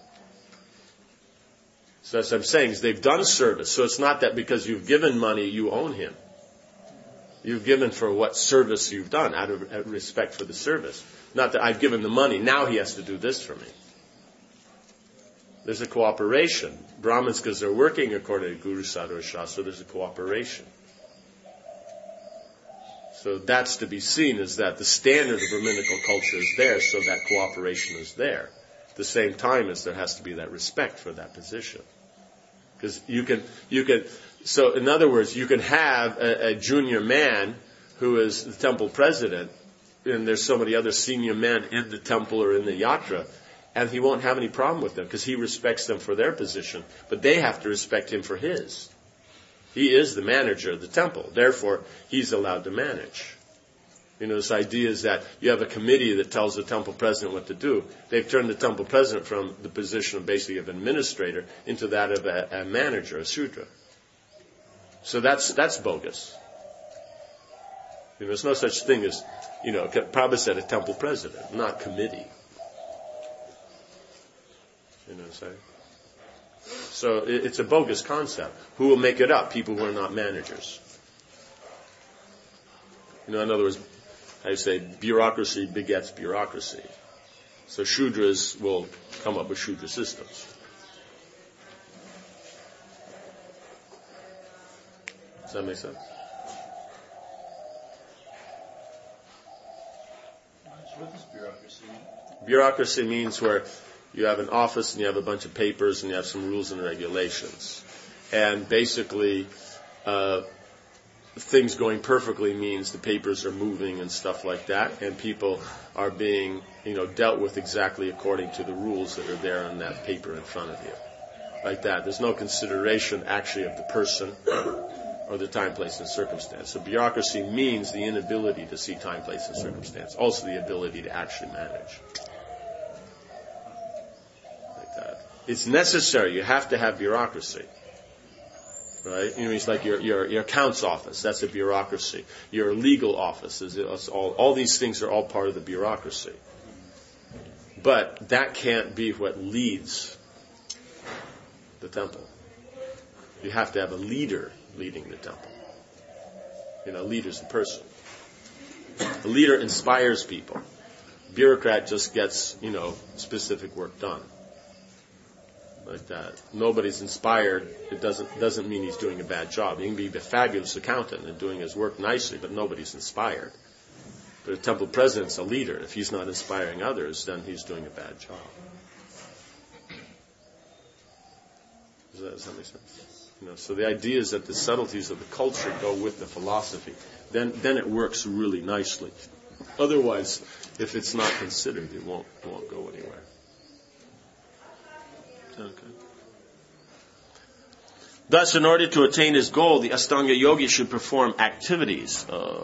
So that's what I'm saying, is they've done service. So it's not that because you've given money, you own him. You've given for what service you've done, out of respect for the service. Not that I've given the money, now he has to do this for me. There's a cooperation. Brahmins, because they're working according to Guru Sadhana Shastra, there's a cooperation. So that's to be seen, is that the standard of Brahminical culture is there, so that cooperation is there. At the same time as there has to be that respect for that position. Because you can, so in other words, you can have a junior man who is the temple president, and there's so many other senior men in the temple or in the yatra, and he won't have any problem with them because he respects them for their position, but they have to respect him for his. He is the manager of the temple, therefore he's allowed to manage. This idea is that you have a committee that tells the temple president what to do. They've turned the temple president from the position of basically of administrator into that of a manager, a Shudra. So that's bogus. There's no such thing as, Prabhupada said a temple president, not committee. You know what I'm saying? So it's a bogus concept. Who will make it up? People who are not managers. In other words, I say bureaucracy begets bureaucracy. So Shudras will come up with Shudra systems. Does that make sense? What does bureaucracy mean? Bureaucracy means where you have an office and you have a bunch of papers and you have some rules and regulations. And basically, things going perfectly means the papers are moving and stuff like that, and people are being, dealt with exactly according to the rules that are there on that paper in front of you. Like that. There's no consideration actually of the person or the time, place, and circumstance. So bureaucracy means the inability to see time, place, and circumstance. Also the ability to actually manage. Like that. It's necessary. You have to have bureaucracy. Right? It's like your accounts office. That's a bureaucracy. Your legal office. All these things are all part of the bureaucracy. But that can't be what leads the temple. You have to have a leader leading the temple. A leader's a person. A leader inspires people. Bureaucrat just gets, specific work done. Like that. Nobody's inspired. It doesn't mean he's doing a bad job. He can be a fabulous accountant and doing his work nicely, but nobody's inspired. But a temple president's a leader. If he's not inspiring others, then he's doing a bad job. Does that make sense? So the idea is that the subtleties of the culture go with the philosophy. Then it works really nicely. Otherwise, if it's not considered, it won't go anywhere. Okay. Thus, in order to attain his goal, the Astanga yogi should perform activities.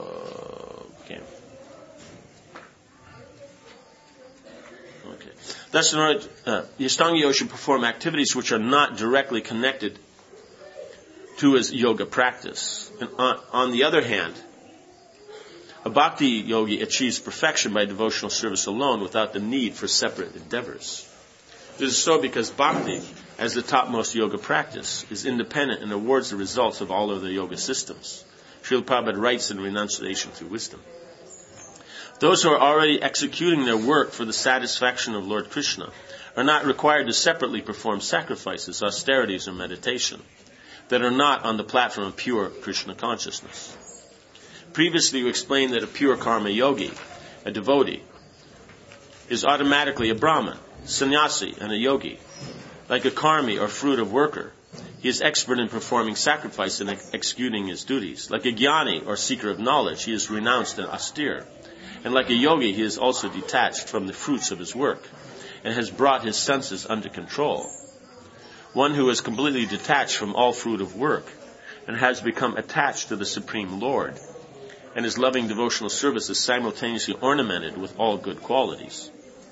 Thus, in order the Astanga yogi should perform activities which are not directly connected to his yoga practice. And on the other hand, a bhakti yogi achieves perfection by devotional service alone without the need for separate endeavors. This is so because bhakti, as the topmost yoga practice, is independent and awards the results of all other yoga systems. Srila Prabhupada writes in Renunciation Through Wisdom. Those who are already executing their work for the satisfaction of Lord Krishna are not required to separately perform sacrifices, austerities, or meditation that are not on the platform of pure Krishna consciousness. Previously, we explained that a pure karma yogi, a devotee, is automatically a Brahmin, sannyasi, and a yogi. Like a karmi or fruit of worker, he is expert in performing sacrifice and executing his duties. Like a jnani or seeker of knowledge, he is renounced and austere. And like a yogi, he is also detached from the fruits of his work and has brought his senses under control. One who is completely detached from all fruit of work and has become attached to the Supreme Lord, and his loving devotional service is simultaneously ornamented with all good qualities.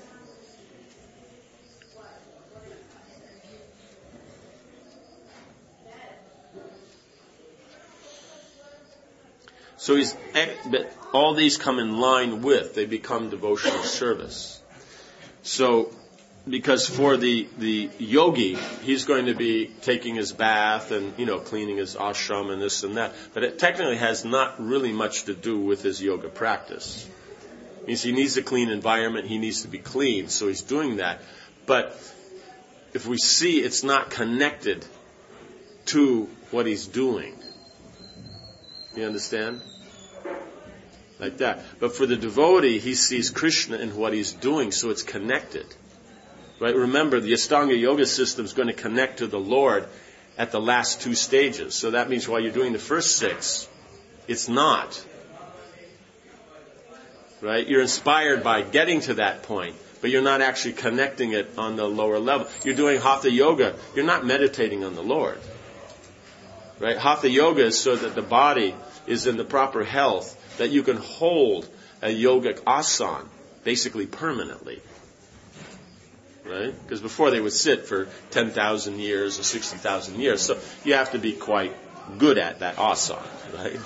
So all these come in line with, they become devotional service. So, because for the yogi, he's going to be taking his bath and, cleaning his ashram and this and that. But it technically has not really much to do with his yoga practice. It means he needs a clean environment, he needs to be clean, so he's doing that. But if we see it's not connected to what he's doing, you understand? Like that. But for the devotee, he sees Krishna in what he's doing, so it's connected. Right? Remember, the Astanga Yoga system is going to connect to the Lord at the last two stages. So that means while you're doing the first 6, it's not. Right? You're inspired by getting to that point, but you're not actually connecting it on the lower level. You're doing Hatha Yoga. You're not meditating on the Lord. Right? Hatha Yoga is so that the body is in the proper health, that you can hold a yogic asana basically permanently. Right? Because before they would sit for 10,000 years or 60,000 years, so you have to be quite good at that asana. Right?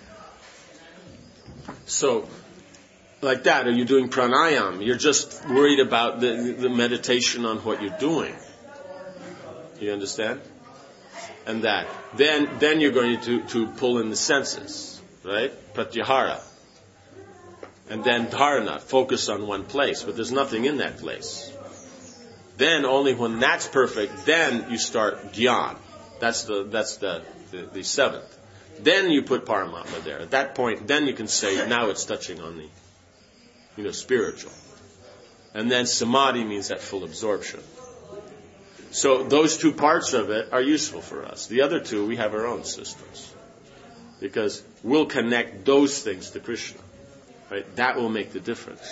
So, like that, are you doing pranayama? You're just worried about the meditation on what you're doing. You understand? And that. Then you're going to pull in the senses. Right? Pratyahara. And then dharana, focus on one place, but there's nothing in that place. Then only when that's perfect, then you start dhyan. That's the 7th. Then you put paramatma there. At that point, then you can say, now it's touching on the, spiritual. And then samadhi means that full absorption. So those 2 parts of it are useful for us. The other 2, we have our own systems. Because will connect those things to Krishna. Right? That will make the difference.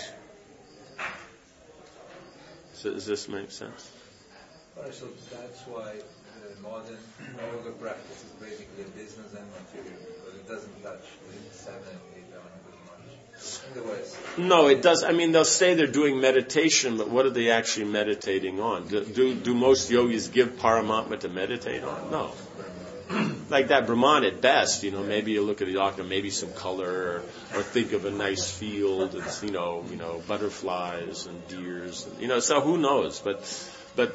So does this make sense? Right, so that's why the modern yoga practice is basically business and material, because it doesn't touch the 7 and 8 elements much. In the West. No, it does. I mean, they'll say they're doing meditation, but what are they actually meditating on? Do most yogis give Paramatma to meditate on? No. Like that Brahman at best, maybe you look at the doctor, maybe some color, or think of a nice field, and butterflies and deers, so who knows? But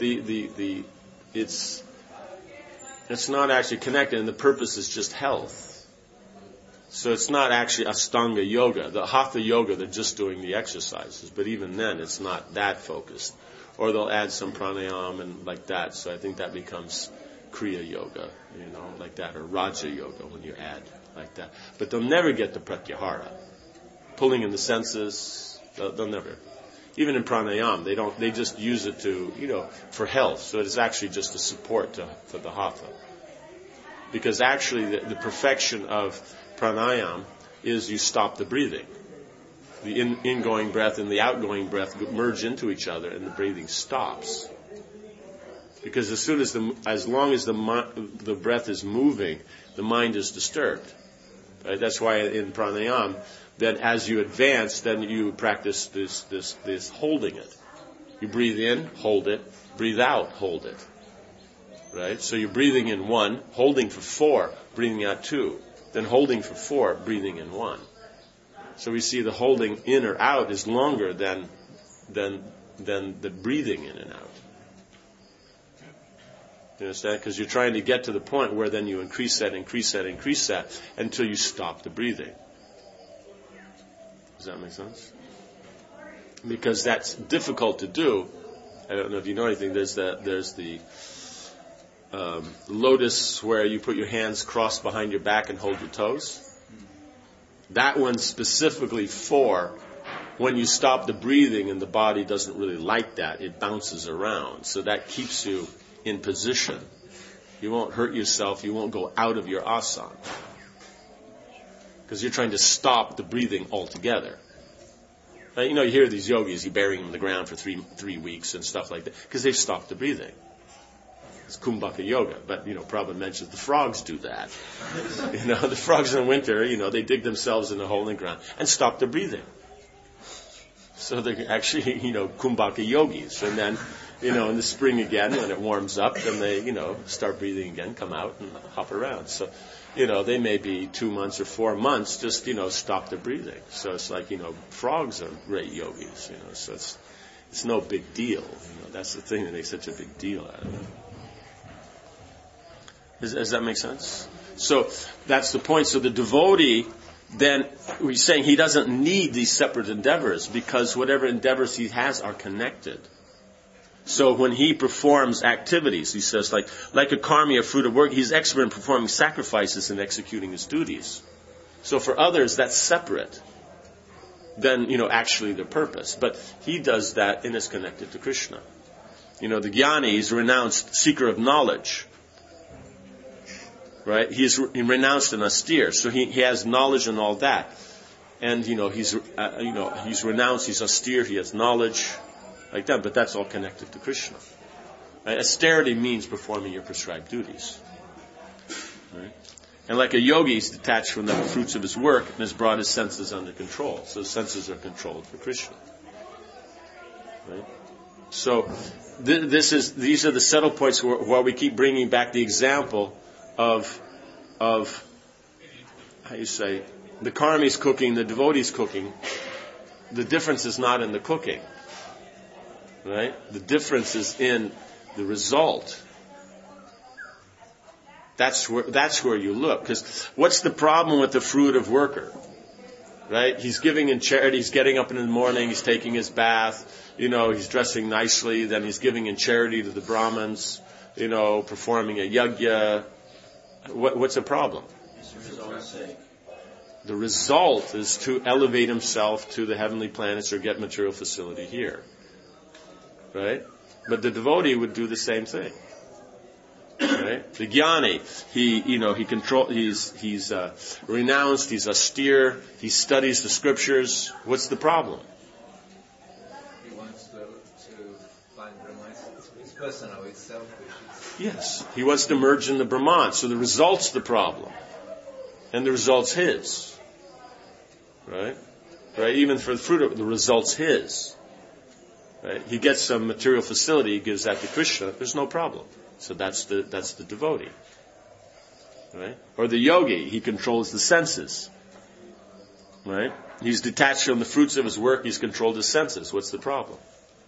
it's not actually connected, and the purpose is just health. So it's not actually Ashtanga yoga. The Hatha yoga, they're just doing the exercises, but even then, it's not that focused. Or they'll add some pranayama and like that. So I think that becomes Kriya yoga, like that, or Raja yoga when you add like that. But they'll never get the pratyahara. Pulling in the senses, they'll never. Even in pranayama, they just use it for health. So it's actually just a support for the hatha. Because actually the perfection of pranayama is you stop the breathing. The ingoing breath and the outgoing breath merge into each other and the breathing stops. Because as long as the breath is moving, the mind is disturbed. Right? That's why in pranayama, then as you advance, then you practice this holding it. You breathe in, hold it. Breathe out, hold it. Right? So you're breathing in 1, holding for 4, breathing out 2. Then holding for 4, breathing in 1. So we see the holding in or out is longer than the breathing in and out. You understand? Because you're trying to get to the point where then you increase that until you stop the breathing. Does that make sense? Because that's difficult to do. I don't know if you know anything. There's the lotus where you put your hands crossed behind your back and hold your toes. That one's specifically for when you stop the breathing and the body doesn't really like that. It bounces around. So that keeps you in position. You won't hurt yourself. You won't go out of your asana. Because you're trying to stop the breathing altogether. Now, you hear these yogis, you bury them in the ground for three weeks and stuff like that, because they've stopped the breathing. It's Kumbhaka yoga, but, Prabhupada mentions the frogs do that. The frogs in the winter, they dig themselves in a hole in the ground and stop the breathing. So they're actually, Kumbhaka yogis. And then, in the spring again, when it warms up, then they, start breathing again, come out and hop around. So, they may be 2 months or 4 months, just, stop the breathing. So it's like, frogs are great yogis, so it's no big deal. That's the thing that makes such a big deal out of it. Does that make sense? So that's the point. So the devotee, then we're saying he doesn't need these separate endeavors because whatever endeavors he has are connected. So when he performs activities, he says, like a karmi, a fruit of work, he's expert in performing sacrifices and executing his duties. So for others, that's separate than, actually their purpose. But he does that and is connected to Krishna. The jnani, he's a renounced seeker of knowledge. Right? He's renounced and austere. So he has knowledge and all that. And, he's renounced, he's austere, he has knowledge. Like that, but that's all connected to Krishna. Right? Austerity means performing your prescribed duties. Right? And like a yogi, he's detached from the fruits of his work and has brought his senses under control. So his senses are controlled for Krishna. Right? So these are the subtle points where we keep bringing back the example of how you say, the karmi's cooking, the devotee's cooking. The difference is not in the cooking. Right? The difference is in the result. That's where you look. Because what's the problem with the fruitive worker? Right? He's giving in charity. He's getting up in the morning. He's taking his bath. He's dressing nicely. Then he's giving in charity to the Brahmins. Performing a yajna. What's the problem? The result is to elevate himself to the heavenly planets or get material facility here. Right? But the devotee would do the same thing. Right? The Jnani, he's renounced, he's austere, he studies the scriptures. What's the problem? He wants to find Brahman. It's personal, it's selfish. Yes, he wants to merge in the Brahman. So the result's the problem. And the result's his. Right? Right? Even for the fruit of it, the result's his. Right? He gets some material facility, he gives that to Krishna, there's no problem. So that's the devotee. Right? Or the yogi, he controls the senses. Right? He's detached from the fruits of his work, he's controlled his senses. What's the problem?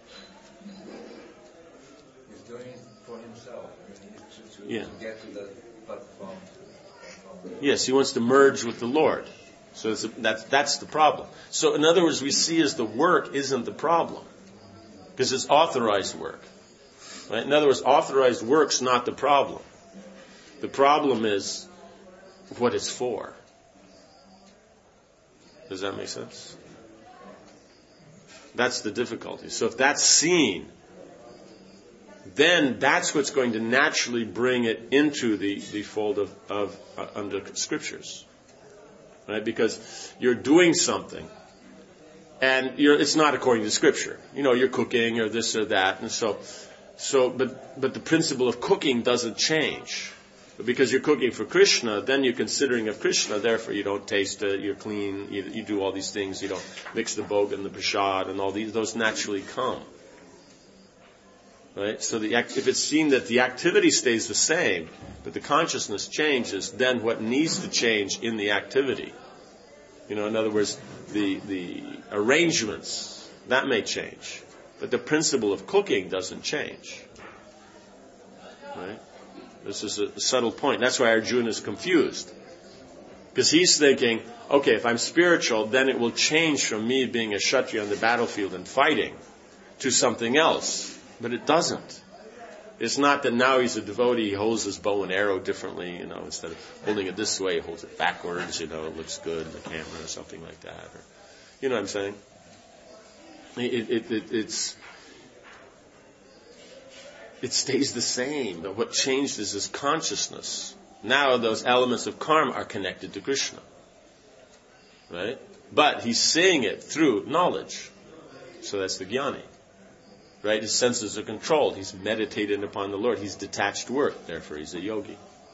He's doing it for himself. To get to that platform. Yes, he wants to merge with the Lord. So that's the problem. So in other words, we see as the work isn't the problem. Because it's authorized work. Right? In other words, authorized work's not the problem. The problem is what it's for. Does that make sense? That's the difficulty. So if that's seen, then that's what's going to naturally bring it into the fold of under scriptures. Right? Because you're doing something and it's not according to scripture. You're cooking or this or that, and but the principle of cooking doesn't change. But because you're cooking for Krishna, then you're considering of Krishna, therefore you don't taste it, you're clean, you do all these things, you don't mix the bhog and the prasad and all those naturally come. Right? So if it's seen that the activity stays the same, but the consciousness changes, then what needs to change in the activity? In other words, the arrangements, that may change. But the principle of cooking doesn't change. Right? This is a subtle point. That's why Arjuna is confused. Because he's thinking, okay, if I'm spiritual, then it will change from me being a Kshatriya on the battlefield and fighting to something else. But it doesn't. It's not that now he's a devotee, he holds his bow and arrow differently, instead of holding it this way, he holds it backwards, it looks good in the camera or something like that. Or, you know what I'm saying? It stays the same, but what changed is his consciousness. Now those elements of karma are connected to Krishna. Right? But he's seeing it through knowledge. So that's the jnani. Right? His senses are controlled. He's meditated upon the Lord. He's detached work. Therefore, he's a yogi.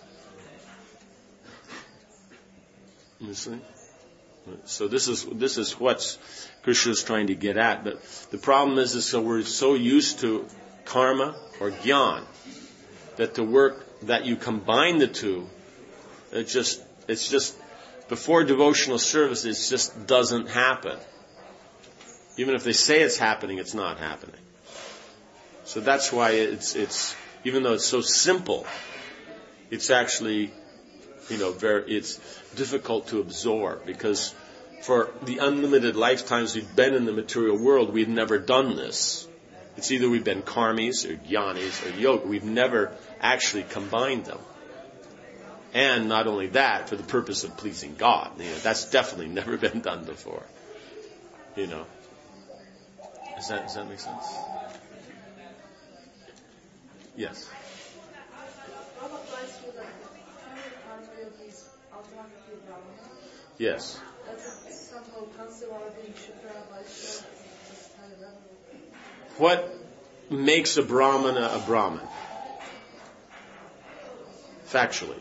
You see? So this is what Krishna is trying to get at. But the problem is so we're so used to karma or jnana that the work that you combine the two, it's just before devotional service, it just doesn't happen. Even if they say it's happening, it's not happening. So that's why it's even though it's so simple, it's actually it's difficult to absorb, because for the unlimited lifetimes we've been in the material world, we've never done this. It's either we've been karmis or jnanis or yoga. We've never actually combined them. And not only that, for the purpose of pleasing God. That's definitely never been done before. Does that make sense? Yes. What applies to the karma yogis automatically Brahmana? Yes. That's an example of Kansiwara being Shudra, Vaishya, just kind of level. What makes a Brahmana a Brahman? Factually.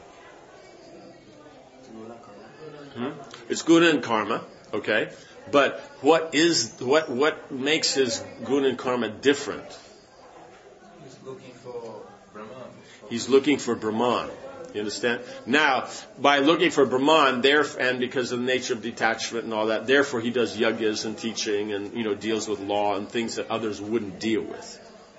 It's guna and karma, okay? But what makes his guna and karma different? He's looking for Brahman. He's looking for Brahman. You understand? Now, by looking for Brahman, and because of the nature of detachment and all that, therefore he does yagyas and teaching and, deals with law and things that others wouldn't deal with.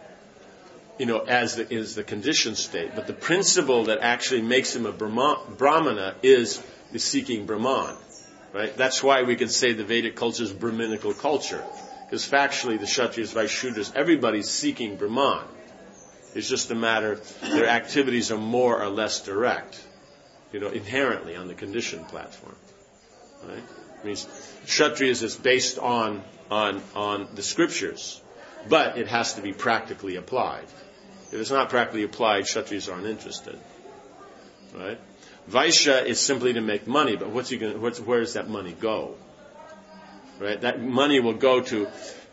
As is the conditioned state. But the principle that actually makes him a Brahmana is seeking Brahman. Right? That's why we can say the Vedic culture is Brahminical culture. Because factually, the Kshatriyas, Vaishyudras, everybody's seeking Brahman. It's just a matter, their activities are more or less direct, inherently on the conditioned platform. Right? It means Kshatriyas is based on the scriptures, but it has to be practically applied. If it's not practically applied, Kshatriyas aren't interested. Right? Vaishya is simply to make money, but where does that money go? Right? That money will go to,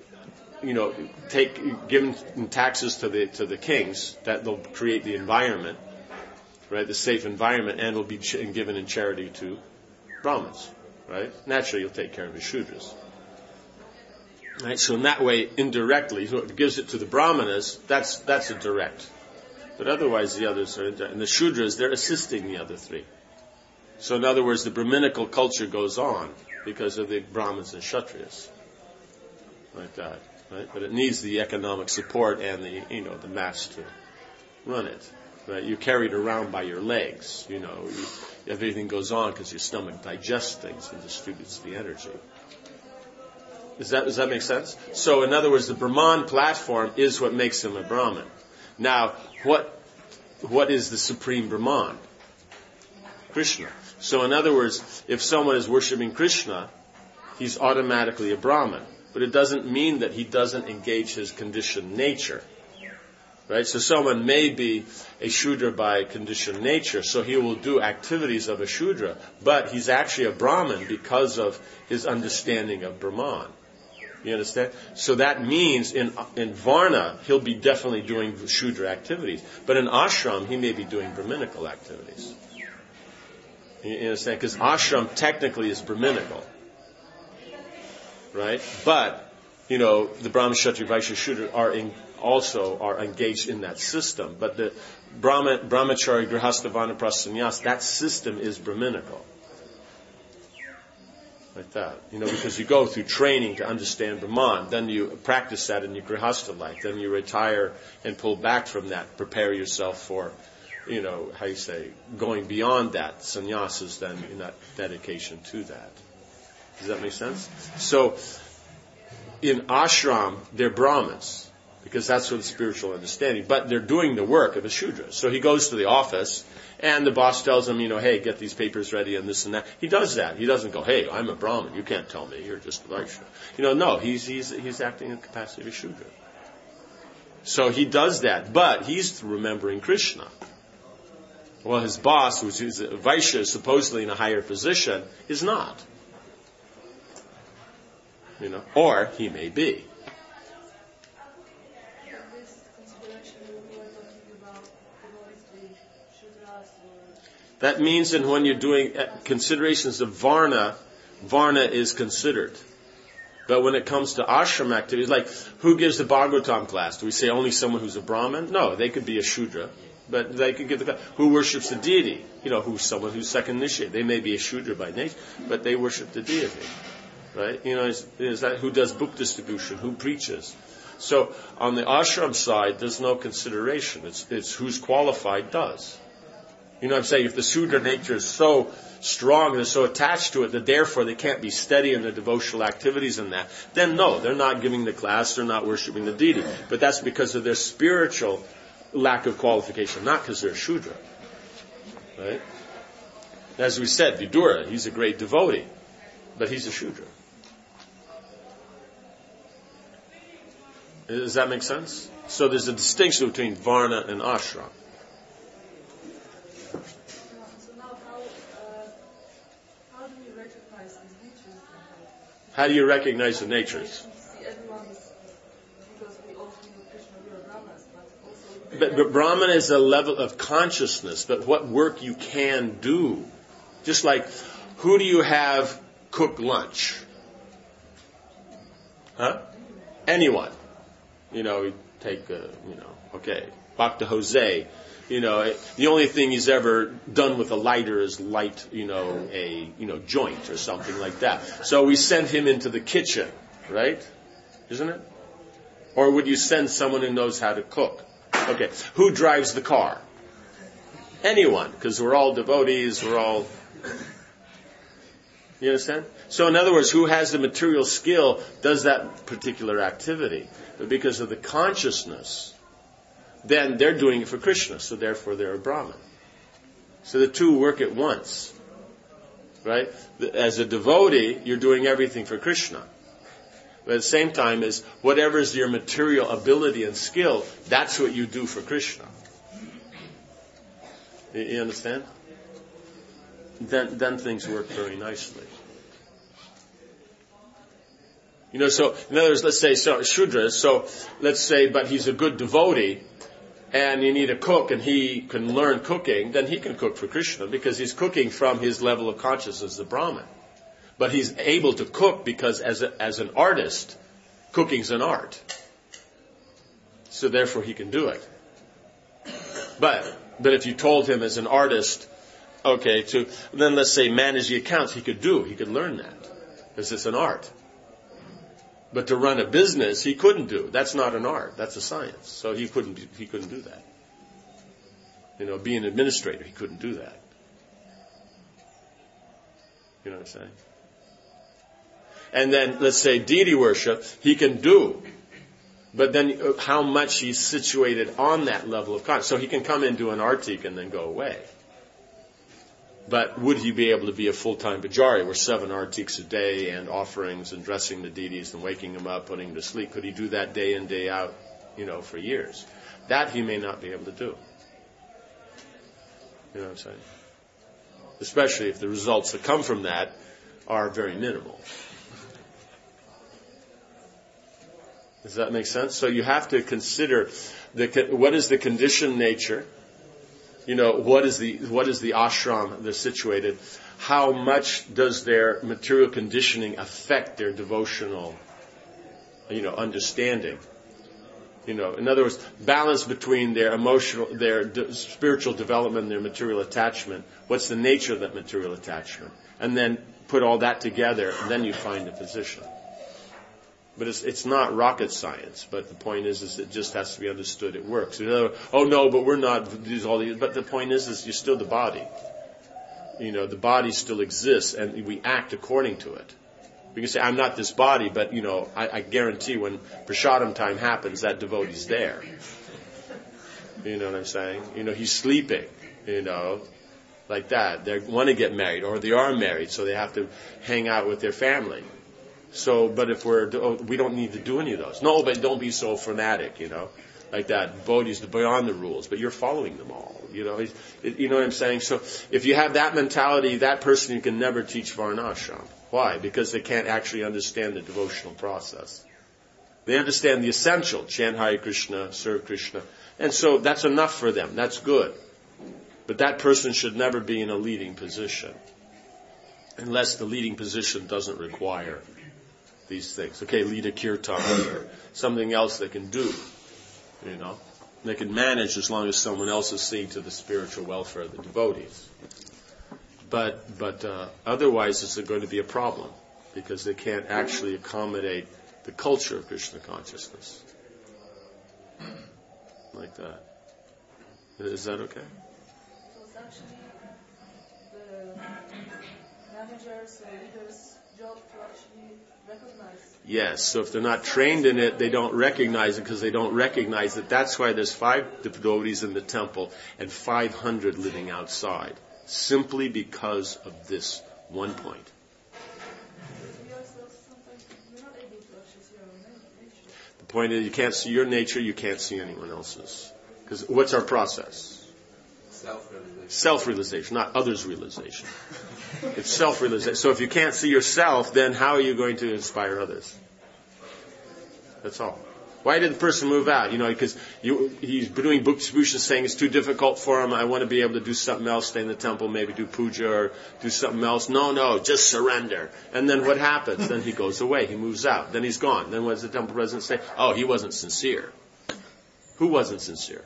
given in taxes to the kings, that they'll create the environment, right? The safe environment, and will be given in charity to Brahmins, right? Naturally, you'll take care of the Shudras. Right? So in that way, indirectly, so it gives it to the Brahmanas, that's a direct. But otherwise, the others are indirect. And the Shudras, they're assisting the other three. So in other words, the Brahminical culture goes on because of the Brahmins and Kshatriyas. Like that. Right? But it needs the economic support and the mass to run it. Right? You're carried around by your legs. Everything goes on because your stomach digests things and distributes the energy. Does that make sense? So in other words, the Brahman platform is what makes him a Brahmin. Now, what is the supreme Brahman? Krishna. So in other words, if someone is worshipping Krishna, he's automatically a Brahmin. But it doesn't mean that he doesn't engage his conditioned nature. Right? So someone may be a Shudra by conditioned nature, so he will do activities of a Shudra, but he's actually a Brahmin because of his understanding of Brahman. You understand? So that means in Varna, he'll be definitely doing Shudra activities. But in Ashram, he may be doing Brahminical activities. You understand? Because Ashram technically is Brahminical. Right? But, the Brahma, Kshatriya, Vaishya, Shudra are engaged in that system. But the Brahmachari, Grihastha, Vanaprastha, Sannyas, that system is Brahminical. Like that. Because you go through training to understand Brahman, then you practice that in your Grihastha life, then you retire and pull back from that, prepare yourself for, going beyond that. Sannyas is then in that dedication to that. Does that make sense? So, in ashram, they're Brahmins, because that's what the spiritual understanding. But they're doing the work of a Shudra. So he goes to the office, and the boss tells him, hey, get these papers ready and this and that. He does that. He doesn't go, hey, I'm a Brahmin. You can't tell me. You're just Vaishya. No, he's acting in the capacity of a Shudra. So he does that, but he's remembering Krishna. Well, his boss, which is a Vaishya, supposedly in a higher position, is not. Or he may be. That means that when you're doing considerations of Varna is considered. But when it comes to ashram activities, like who gives the Bhagavatam class? Do we say only someone who's a Brahmin? No, they could be a Shudra. But they could give the class. Who worships the deity? Who's someone who's second initiated. They may be a Shudra by nature, but they worship the deity. Right? Is that who does book distribution? Who preaches? So on the ashram side, there's no consideration. It's who's qualified does. I'm saying if the Shudra nature is so strong and is so attached to it that therefore they can't be steady in their devotional activities and that, then no, they're not giving the class, they're not worshiping the deity. But that's because of their spiritual lack of qualification, not because they're Shudra. Right? As we said, Vidura, he's a great devotee, but he's a Shudra. Does that make sense? So there's a distinction between Varna and Ashram. So now how do we recognize these natures? How do you recognize the natures? See, everyone is, because we all think of Krishna, we are Brahmas, but also... But Brahman is a level of consciousness, but what work you can do. Just like, who do you have cook lunch? Huh? Anyone. We take, Bhakta Jose, the only thing he's ever done with a lighter is light, a joint or something like that. So we send him into the kitchen, right? Isn't it? Or would you send someone who knows how to cook? Okay. Who drives the car? Anyone, because we're all devotees, you understand? So in other words, who has the material skill does that particular activity. But because of the consciousness, then they're doing it for Krishna, so therefore they're a Brahmin. So the two work at once. Right? As a devotee, you're doing everything for Krishna. But at the same time, is whatever is your material ability and skill, that's what you do for Krishna. You understand? Then things work very nicely. So in other words, let's say Shudra. So let's say, but he's a good devotee, and you need a cook, and he can learn cooking. Then he can cook for Krishna because he's cooking from his level of consciousness, the Brahman. But he's able to cook because as an artist, cooking's an art. So therefore he can do it. But if you told him as an artist, then let's say manage the accounts, he could learn that. Because it's an art. But to run a business, he couldn't do. That's not an art. That's a science. So he couldn't do that. Be an administrator, he couldn't do that. You know what I'm saying? And then, let's say, deity worship, he can do. But then, how much he's situated on that level of consciousness. So he can come into an artik and then go away. But would he be able to be a full-time Bajari, where 7 artiks a day and offerings and dressing the deities and waking them up, putting them to sleep? Could he do that day in, day out, for years? That he may not be able to do. You know what I'm saying? Especially if the results that come from that are very minimal. Does that make sense? So you have to consider what is the conditioned nature. What is the ashram they're situated? How much does their material conditioning affect their devotional, understanding? In other words, balance between their spiritual development and their material attachment. What's the nature of that material attachment? And then put all that together, and then you find a position. But it's not rocket science. But the point is it just has to be understood. It works. But we're not. But the point is you're still the body. The body still exists, and we act according to it. We can say, I'm not this body, but I guarantee when prasadam time happens, that devotee's there. You know what I'm saying? He's sleeping. Like that. They want to get married, or they are married, so they have to hang out with their family. So, but if we don't need to do any of those. No, but don't be so fanatic, like that. Devotees beyond the rules, but you're following them all, you know what I'm saying? So, if you have that mentality, that person you can never teach Varnashram. Why? Because they can't actually understand the devotional process. They understand the essential, chant Hare Krishna, serve Krishna, and so that's enough for them. That's good. But that person should never be in a leading position, unless the leading position doesn't require these things. Okay, lead a kirtan or something else they can do. They can manage as long as someone else is seeing to the spiritual welfare of the devotees. But otherwise it's going to be a problem, because they can't actually accommodate the culture of Krishna consciousness. Like that. Is that okay? So it's actually the managers or leaders' job to actually recognize. Yes, so if they're not trained in it, they don't recognize it, because they don't recognize it. That's why there's 5 devotees in the temple and 500 living outside, simply because of this one point. The point is, you can't see your nature, you can't see anyone else's. Because what's our process? Self-realization. Self-realization, not others' realization. It's self-realization. So if you can't see yourself, then how are you going to inspire others? That's all. Why did the person move out? Because he's doing Bhushan, saying it's too difficult for him. I want to be able to do something else, stay in the temple, maybe do puja or do something else. No, just surrender. And then what happens? Then he goes away. He moves out. Then he's gone. Then what does the temple president say? Oh, he wasn't sincere. Who wasn't sincere?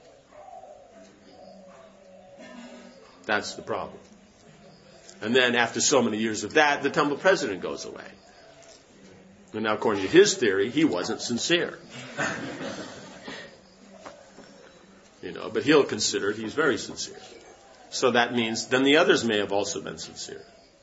That's the problem. And then after so many years of that, the temple president goes away. And now according to his theory, he wasn't sincere. But he'll consider he's very sincere. So that means then the others may have also been sincere.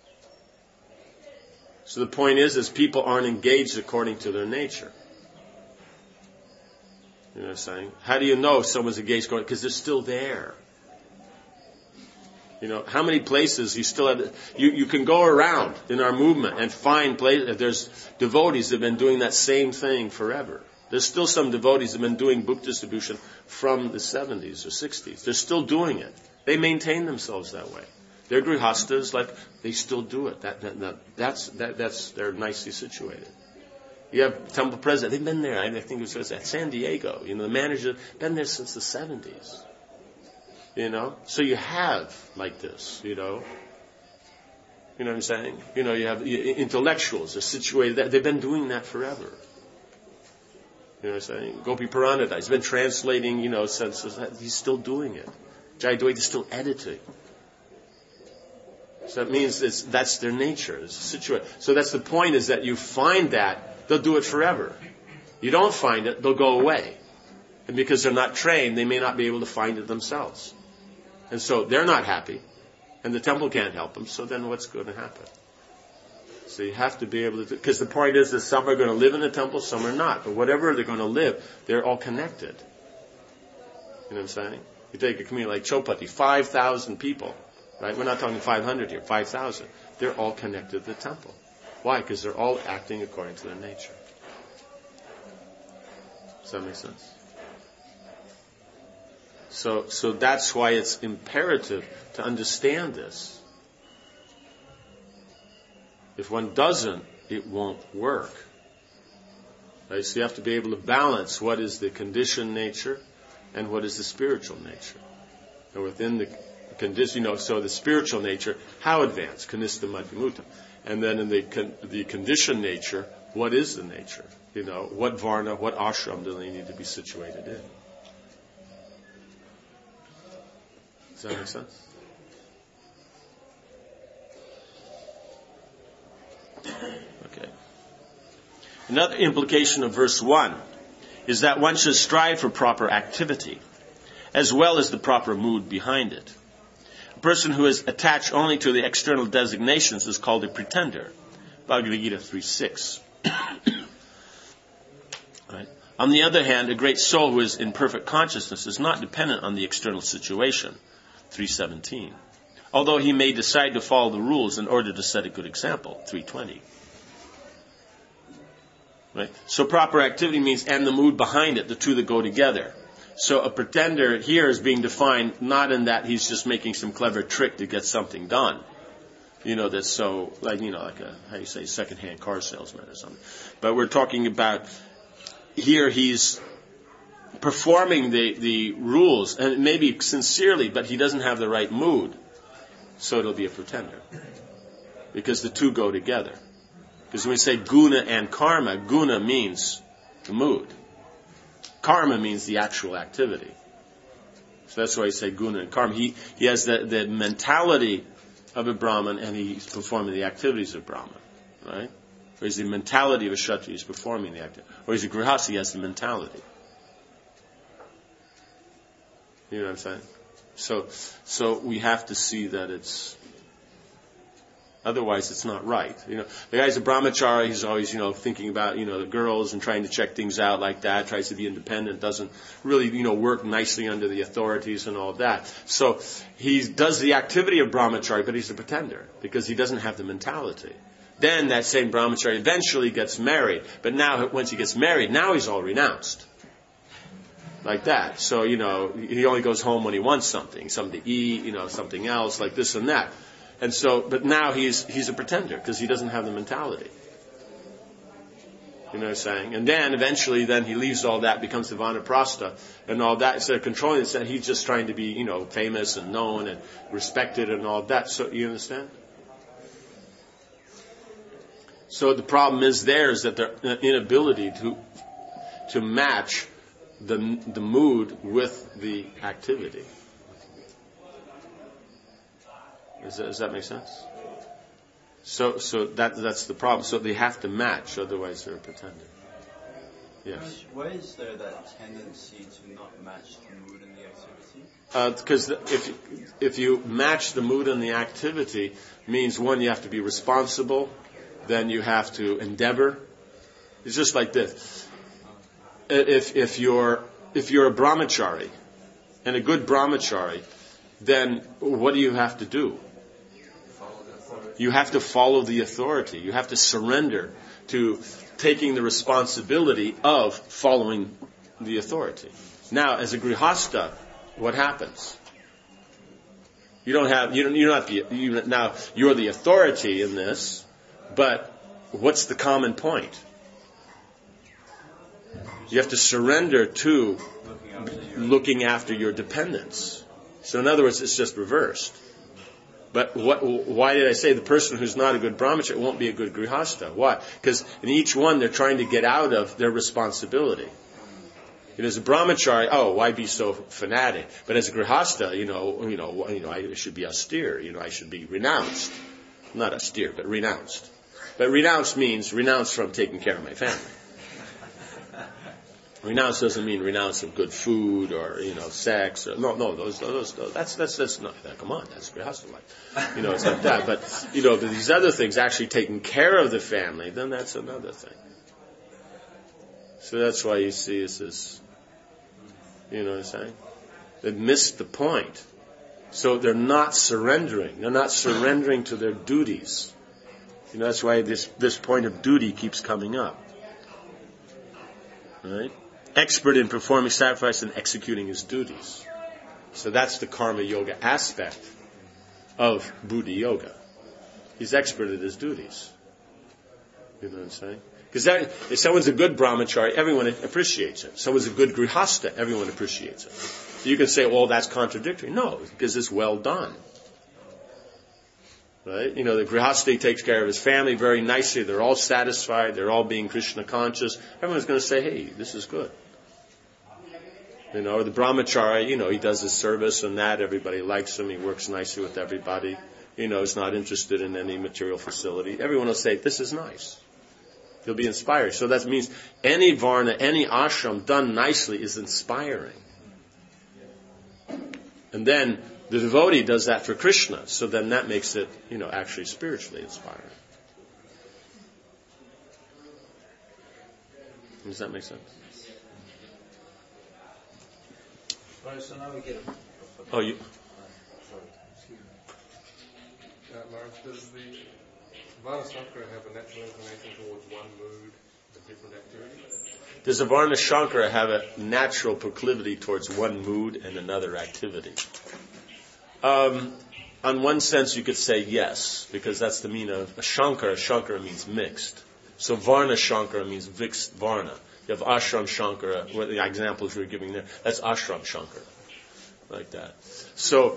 So the point is people aren't engaged according to their nature. You know what I'm saying? How do you know if someone's engaged? Because they're still there. You know, how many places you still have, you can go around in our movement and find places, there's devotees that have been doing that same thing forever. There's still some devotees that have been doing book distribution from the 70s or 60s. They're still doing it. They maintain themselves that way. Their grihastas, like, they still do it. They're nicely situated. You have temple president, they've been there, I think it was at San Diego, you know, the manager, been there since the 70s. You know? So you have like this, you know. You know what I'm saying? You know, you have intellectuals, they're situated, they've been doing that forever. You know what I'm saying? Gopi Paranadai, he's been translating, you know, since, he's still doing it. Jayadvaita is still editing. So that means that's their nature. It's a situation. So that's the point, is that you find that, they'll do it forever. You don't find it, they'll go away. And because they're not trained, they may not be able to find it themselves. And so they're not happy, and the temple can't help them, so then what's going to happen? So you have to be able to, because the point is that some are going to live in the temple, some are not. But whatever they're going to live, they're all connected. You know what I'm saying? You take a community like Chopati, 5,000 people, right? We're not talking 500 here, 5,000. They're all connected to the temple. Why? Because they're all acting according to their nature. Does that make sense? So that's why it's imperative to understand this. If one doesn't, it won't work. Right? So you have to be able to balance what is the conditioned nature and what is the spiritual nature. And within the condition, you know, so the spiritual nature, how advanced? Kanista Madhyamuta. And then in the conditioned nature, what is the nature? You know, what varna, what ashram do they need to be situated in? Does that make sense? Okay. Another implication of verse 1 is that one should strive for proper activity, as well as the proper mood behind it. A person who is attached only to the external designations is called a pretender. Bhagavad Gita 3:6. Right. On the other hand, a great soul who is in perfect consciousness is not dependent on the external situation. 3:17. Although he may decide to follow the rules in order to set a good example. 3:20. Right? So proper activity means, and the mood behind it, the two that go together. So a pretender here is being defined not in that he's just making some clever trick to get something done. You know, that's so, like, you know, like a, how you say, second-hand car salesman or something. But we're talking about, here he's performing the rules, and maybe sincerely, but he doesn't have the right mood. So it'll be a pretender. Because the two go together. Because when we say guna and karma, guna means the mood. Karma means the actual activity. So that's why I say guna and karma. He has the mentality of a Brahman, and he's performing the activities of Brahman. Right? Or he's the mentality of a Kshatriya, he's performing the activity. Or he's a grihasta, he has the mentality. You know what I'm saying? So we have to see that it's, otherwise it's not right. You know, the guy's a brahmachari, he's always, you know, thinking about, you know, the girls and trying to check things out like that, tries to be independent, doesn't really, you know, work nicely under the authorities and all that. So he does the activity of brahmachari, but he's a pretender because he doesn't have the mentality. Then that same brahmachari eventually gets married, but now once he gets married, now he's all renounced. Like that. So, you know, he only goes home when he wants something to eat, you know, something else, like this and that. And so, but now he's a pretender because he doesn't have the mentality. You know what I'm saying? And then eventually then he leaves all that, becomes the vanaprastha and all that. Instead of controlling it, he's just trying to be, you know, famous and known and respected and all that. So, you understand? So the problem is that their inability to match the mood with the activity. Does that make sense? So that's the problem. So they have to match, otherwise they're a pretender. Yes. Why is there that tendency to not match the mood and the activity? Because if you match the mood and the activity, means one, you have to be responsible, then you have to endeavor. It's just like this. If you're a brahmachari, and a good brahmachari then what do you have to do? You have to follow the authority. You have to surrender to taking the responsibility of following the authority. Now, as a grihasta, what happens? You're the authority in this, but what's the common point? You have to surrender to looking after your dependents. So in other words, it's just reversed. But why did I say the person who's not a good brahmachari won't be a good grihasta? Why? Because in each one they're trying to get out of their responsibility. As a brahmachari, why be so fanatic? But as a grihasta, I should be austere. I should be renounced. Not austere, but renounced. But renounced means renounced from taking care of my family. Renounce doesn't mean renounce of good food or sex or those that's not that. Come on, that's grihasta life. It's like that. But these other things, actually taking care of the family, then that's another thing. So that's why you see this is, what I'm saying? They missed the point. So they're not surrendering. They're not surrendering to their duties. That's why this point of duty keeps coming up. Right? Expert in performing sacrifice and executing his duties. So that's the karma yoga aspect of Buddha yoga. He's expert at his duties. You know what I'm saying? Because if someone's a good brahmachari, everyone appreciates it. If someone's a good grihasta, everyone appreciates it. So you can say, well, that's contradictory. No, because it's well done. Right? The grihasta takes care of his family very nicely. They're all satisfied. They're all being Krishna conscious. Everyone's going to say, hey, this is good. Or the brahmachari, he does his service and that. Everybody likes him. He works nicely with everybody. He's not interested in any material facility. Everyone will say, this is nice. They'll be inspired. So that means any varna, any ashram done nicely is inspiring. And then the devotee does that for Krishna. So then that makes it, actually spiritually inspiring. Does that make sense? Right, so now we get you... Lawrence, does the Varna-Shankara have a natural inclination towards one mood, a different activity? Does a Varna-Shankara have a natural proclivity towards one mood and another activity? On one sense, you could say yes, because that's the meaning of a Shankara. Shankara means mixed. So Varna-Shankara means mixed Varna. You have Ashram Shankara, what the examples we were giving there, that's Ashram Shankara. Like that. So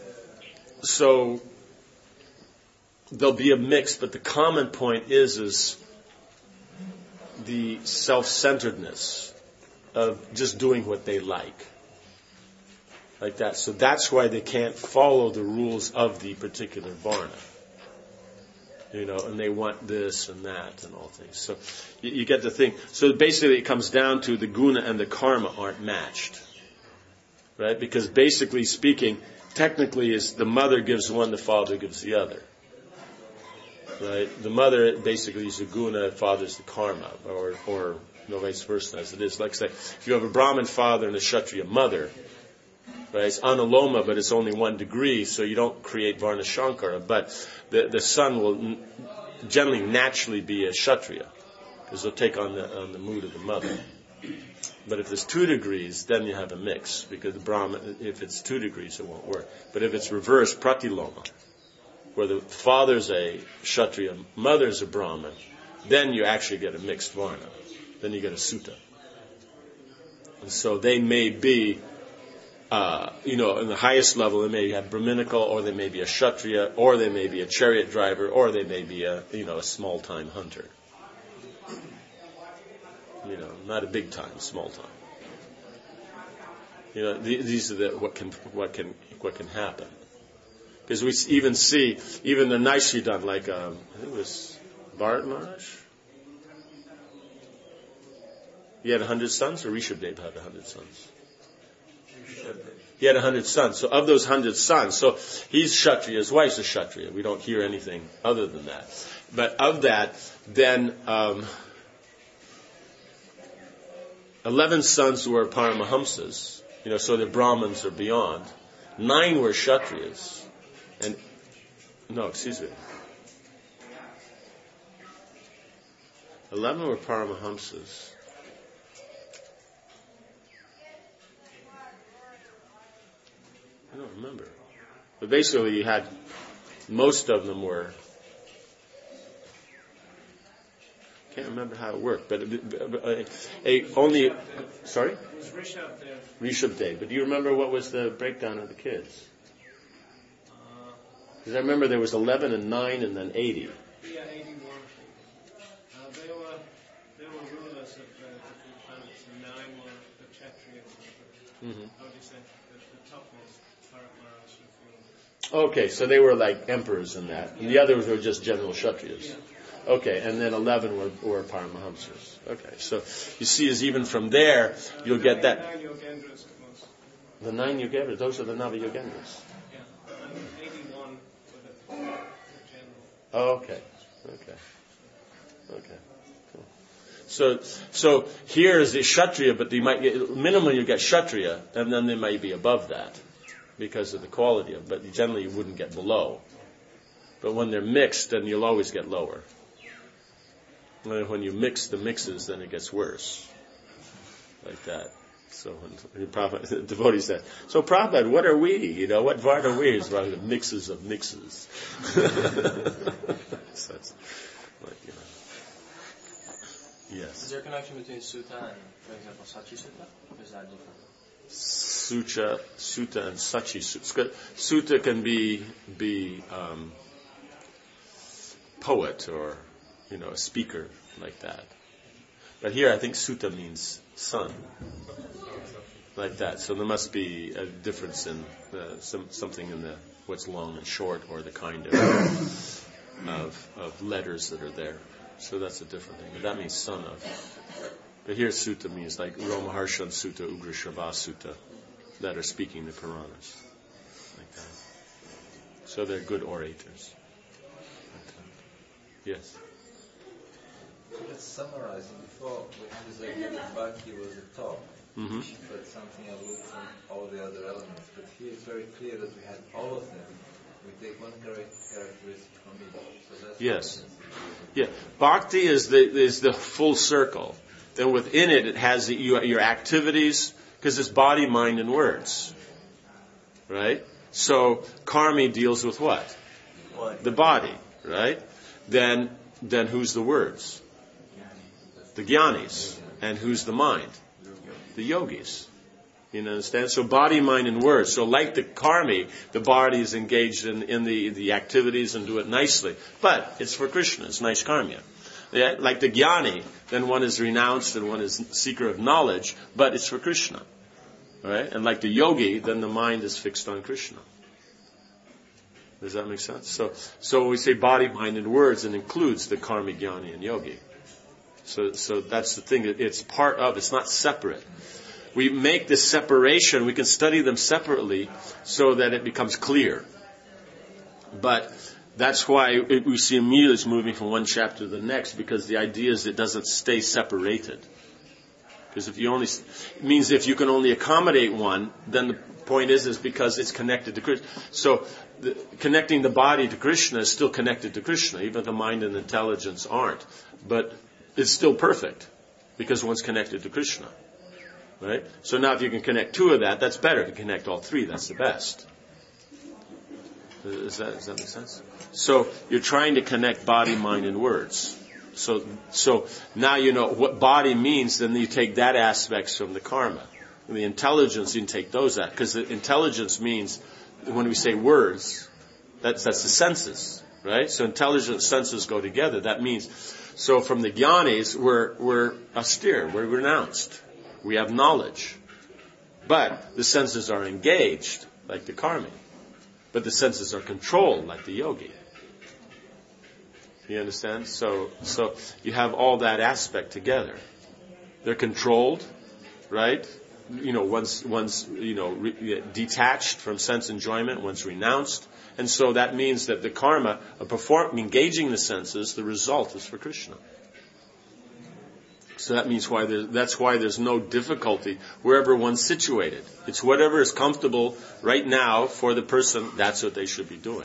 there'll be a mix, but the common point is the self-centeredness of just doing what they like that. So that's why they can't follow the rules of the particular varna. And they want this and that and all things. So you get the thing. So basically it comes down to the guna and the karma aren't matched. Right? Because basically speaking, technically is the mother gives one, the father gives the other. Right? The mother basically is the guna, the father is the karma, or vice versa as it is. Like say, if you have a Brahmin father and a Kshatriya mother, right? It's analoma, but it's only 1 degree, so you don't create Varna Shankara. But the son will generally naturally be a Kshatriya, because they'll take on the mood of the mother. But if it's 2 degrees, then you have a mix, because the Brahmin, if it's 2 degrees, it won't work. But if it's reversed, pratiloma, where the father's a Kshatriya, mother's a Brahmin, then you actually get a mixed Varna. Then you get a Sutta. And so they may be, in the highest level, they may have Brahminical, or they may be a Kshatriya, or they may be a chariot driver, or they may be a small-time hunter. Not a big-time, small-time. These are what can happen. Because we even see, even the nicely done, like, I think it was Bharat Maharaj. He had 100 sons, or Rishabdev had 100 sons? He had 100 sons. So of those 100 sons, so he's Kshatriya, his wife's a Kshatriya. We don't hear anything other than that. But of that, then 11 sons were Paramahamsas, so the Brahmins are beyond. 9 were Kshatriyas. And, no, excuse me. 11 were Paramahamsas. I don't remember. But basically you had, most of them were, can't remember how it worked, but only, sorry? It was Rishabh there. Rishabh Dev. But do you remember what was the breakdown of the kids? Because I remember there was 11 and 9 and then 80. Yeah, 81. They were rulers of different planets, and 9 were the Kshatriyas. Mm-hmm. How do you say? The topmost Paramaras. Okay, so they were like emperors in that. And the others were just general Kshatriyas. Yeah. Okay, and then 11 were Paramahamsas. Okay, so you see, as even from there, you'll get that. 9 Yogendras it was. The 9 Yogendras, those are the Nava-Yogendras. Yeah, and 81 were the general. Oh, okay. Cool. So here is the Kshatriya, but you might get, minimally you get Kshatriya, and then they might be above that because of the quality of, but generally you wouldn't get below. But when they're mixed, then you'll always get lower. And when you mix the mixes, then it gets worse. Like that. So when the devotee said, so Prabhupada, what are we? What Vard are we? It's about the mixes of mixes. So it's like, Yes. Is there a connection between Sutta and, for example, Sachi Sutta? Or is that different? Sutta and Sachi Sutta. Sutta can be poet or, a speaker like that. But here I think Sutta means son. Like that. So there must be a difference in something in the what's long and short or the kind of letters that are there. So that's a different thing. But that means son of. But here Sutta means like Romaharshan Sutta, Ugra Shravas Sutta that are speaking the Puranas. Like that. So they're good orators. Yes. Just summarizing, before we had this idea that Bhakti was the top, but something aloof from all the other elements. But here it's very clear that we had all of them. We take one characteristic from each. So that's yes. Yeah. Bhakti is the full circle. Then within it has your activities, because it's body, mind, and words. Right? So karmi deals with what? The body, right? Then who's the words? The jnanis. And who's the mind? The yogis. You understand? So body, mind, and words. So like the karmi, the body is engaged in the activities and do it nicely. But it's for Krishna. It's nice karma. Yeah? Like the jnani, then one is renounced and one is seeker of knowledge, but it's for Krishna. Right? And like the yogi, then the mind is fixed on Krishna. Does that make sense? So when we say body, mind, and words, it includes the karmi, jnani, and yogi. So that's the thing. It's part of. It's not separate. We make this separation. We can study them separately so that it becomes clear. But that's why we see immediately it's moving from one chapter to the next, because the idea is it doesn't stay separated. Because if you can only accommodate one, then the point is because it's connected to Krishna. So connecting the body to Krishna is still connected to Krishna, even if the mind and intelligence aren't. But it's still perfect because one's connected to Krishna. Right? So now if you can connect 2 of that, that's better. To connect all 3, that's the best. Does that make sense? So you're trying to connect body, mind, and words. So now you know what body means, then you take that aspects from the karma. And the intelligence, you can take those out. Because the intelligence means, when we say words, that's the senses. Right? So intelligence, senses go together. That means, so from the jnanis, we're austere, we're renounced. We have knowledge. But the senses are engaged, like the karmi. But the senses are controlled, like the yogi. You understand? So you have all that aspect together. They're controlled, right? One's detached from sense enjoyment, one's renounced. And so that means that the karma of engaging the senses, the result is for Krishna. So that means that's why there's no difficulty wherever one's situated. It's whatever is comfortable right now for the person, that's what they should be doing.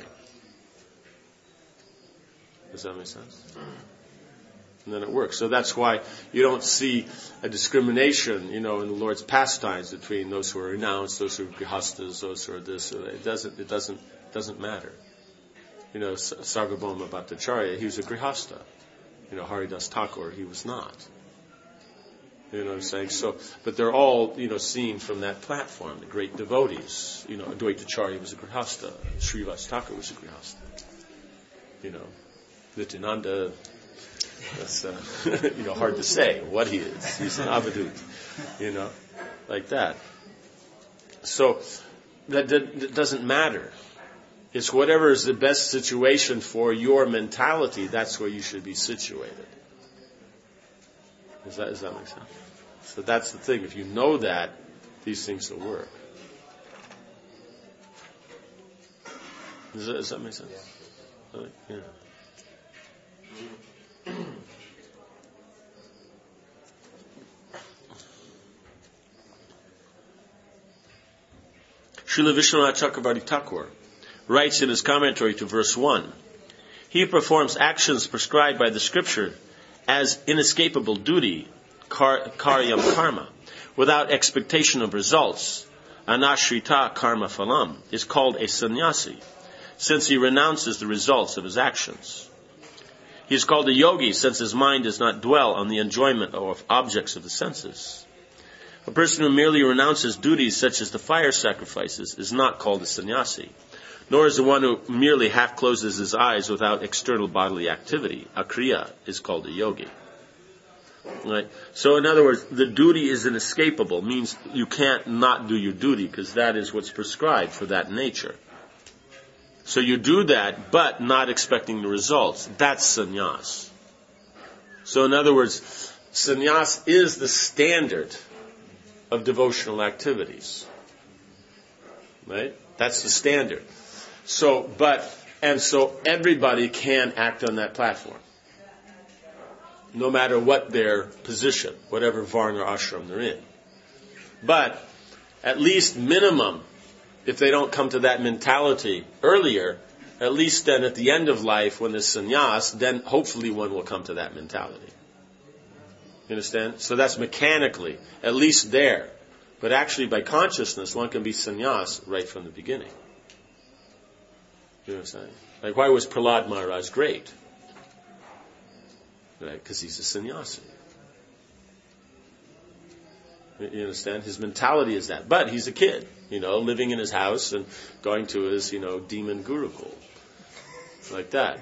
Does that make sense? And then it works. So that's why you don't see a discrimination, in the Lord's pastimes between those who are renounced, those who are grihastas, those who are this or that. It doesn't matter. Sarvabhauma Bhattacharya, he was a grihasta. Haridas Thakur, he was not. You know what I'm saying? So, but they're all, seen from that platform, the great devotees. Advaitacharya was a grihasta. Srivas Thakur was a grihasta. Nityananda, that's, hard to say what he is. He's an avadut, like that. So, that doesn't matter. It's whatever is the best situation for your mentality, that's where you should be situated. Does that make sense? So that's the thing. If you know that, these things will work. Does that make sense? Yeah. Srila Vishwanath Chakravarti Thakur writes in his commentary to verse 1, he performs actions prescribed by the scripture as inescapable duty, karyam karma, without expectation of results, anashrita karma phalam, is called a sannyasi, since he renounces the results of his actions. He is called a yogi, since his mind does not dwell on the enjoyment of objects of the senses. A person who merely renounces duties such as the fire sacrifices is not called a sannyasi, nor is the one who merely half closes his eyes without external bodily activity. A kriya is called a yogi. Right? So in other words, the duty is inescapable, means you can't not do your duty, because that is what's prescribed for that nature. So you do that, but not expecting the results. That's sannyas. So in other words, sannyas is the standard of devotional activities. Right? That's the standard. So everybody can act on that platform. No matter what their position, whatever varna or ashram they're in. But at least minimum, if they don't come to that mentality earlier, at least then at the end of life when there's sannyas, then hopefully one will come to that mentality. You understand? So that's mechanically, at least there. But actually by consciousness, one can be sannyas right from the beginning. You know what I'm saying? Like, why was Prahlad Maharaj great? Right? Because he's a sannyasi. You understand? His mentality is that. But he's a kid, living in his house and going to his, demon gurukul. Like that.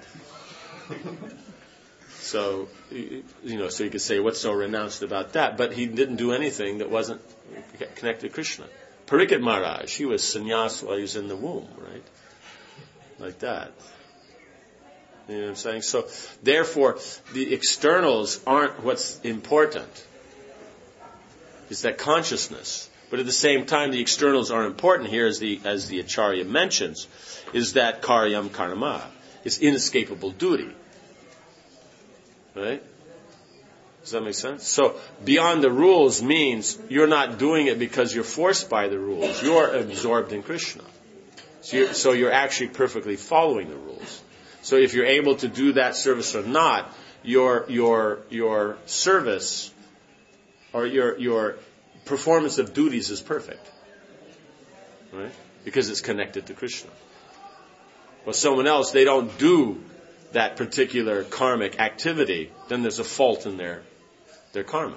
So, so you could say, what's so renounced about that? But he didn't do anything that wasn't connected to Krishna. Parikshit Maharaj, he was sannyas while he was in the womb, right? Like that. You know what I'm saying? So, therefore, the externals aren't what's important. It's that consciousness. But at the same time, the externals are important here, as the Acharya mentions, is that karyam karma. It's inescapable duty. Right? Does that make sense? So, beyond the rules means you're not doing it because you're forced by the rules. You're absorbed in Krishna. So you're actually perfectly following the rules. So if you're able to do that service or not, your service or your performance of duties is perfect. Right? Because it's connected to Krishna. Well, someone else, they don't do that particular karmic activity, then there's a fault in their karma.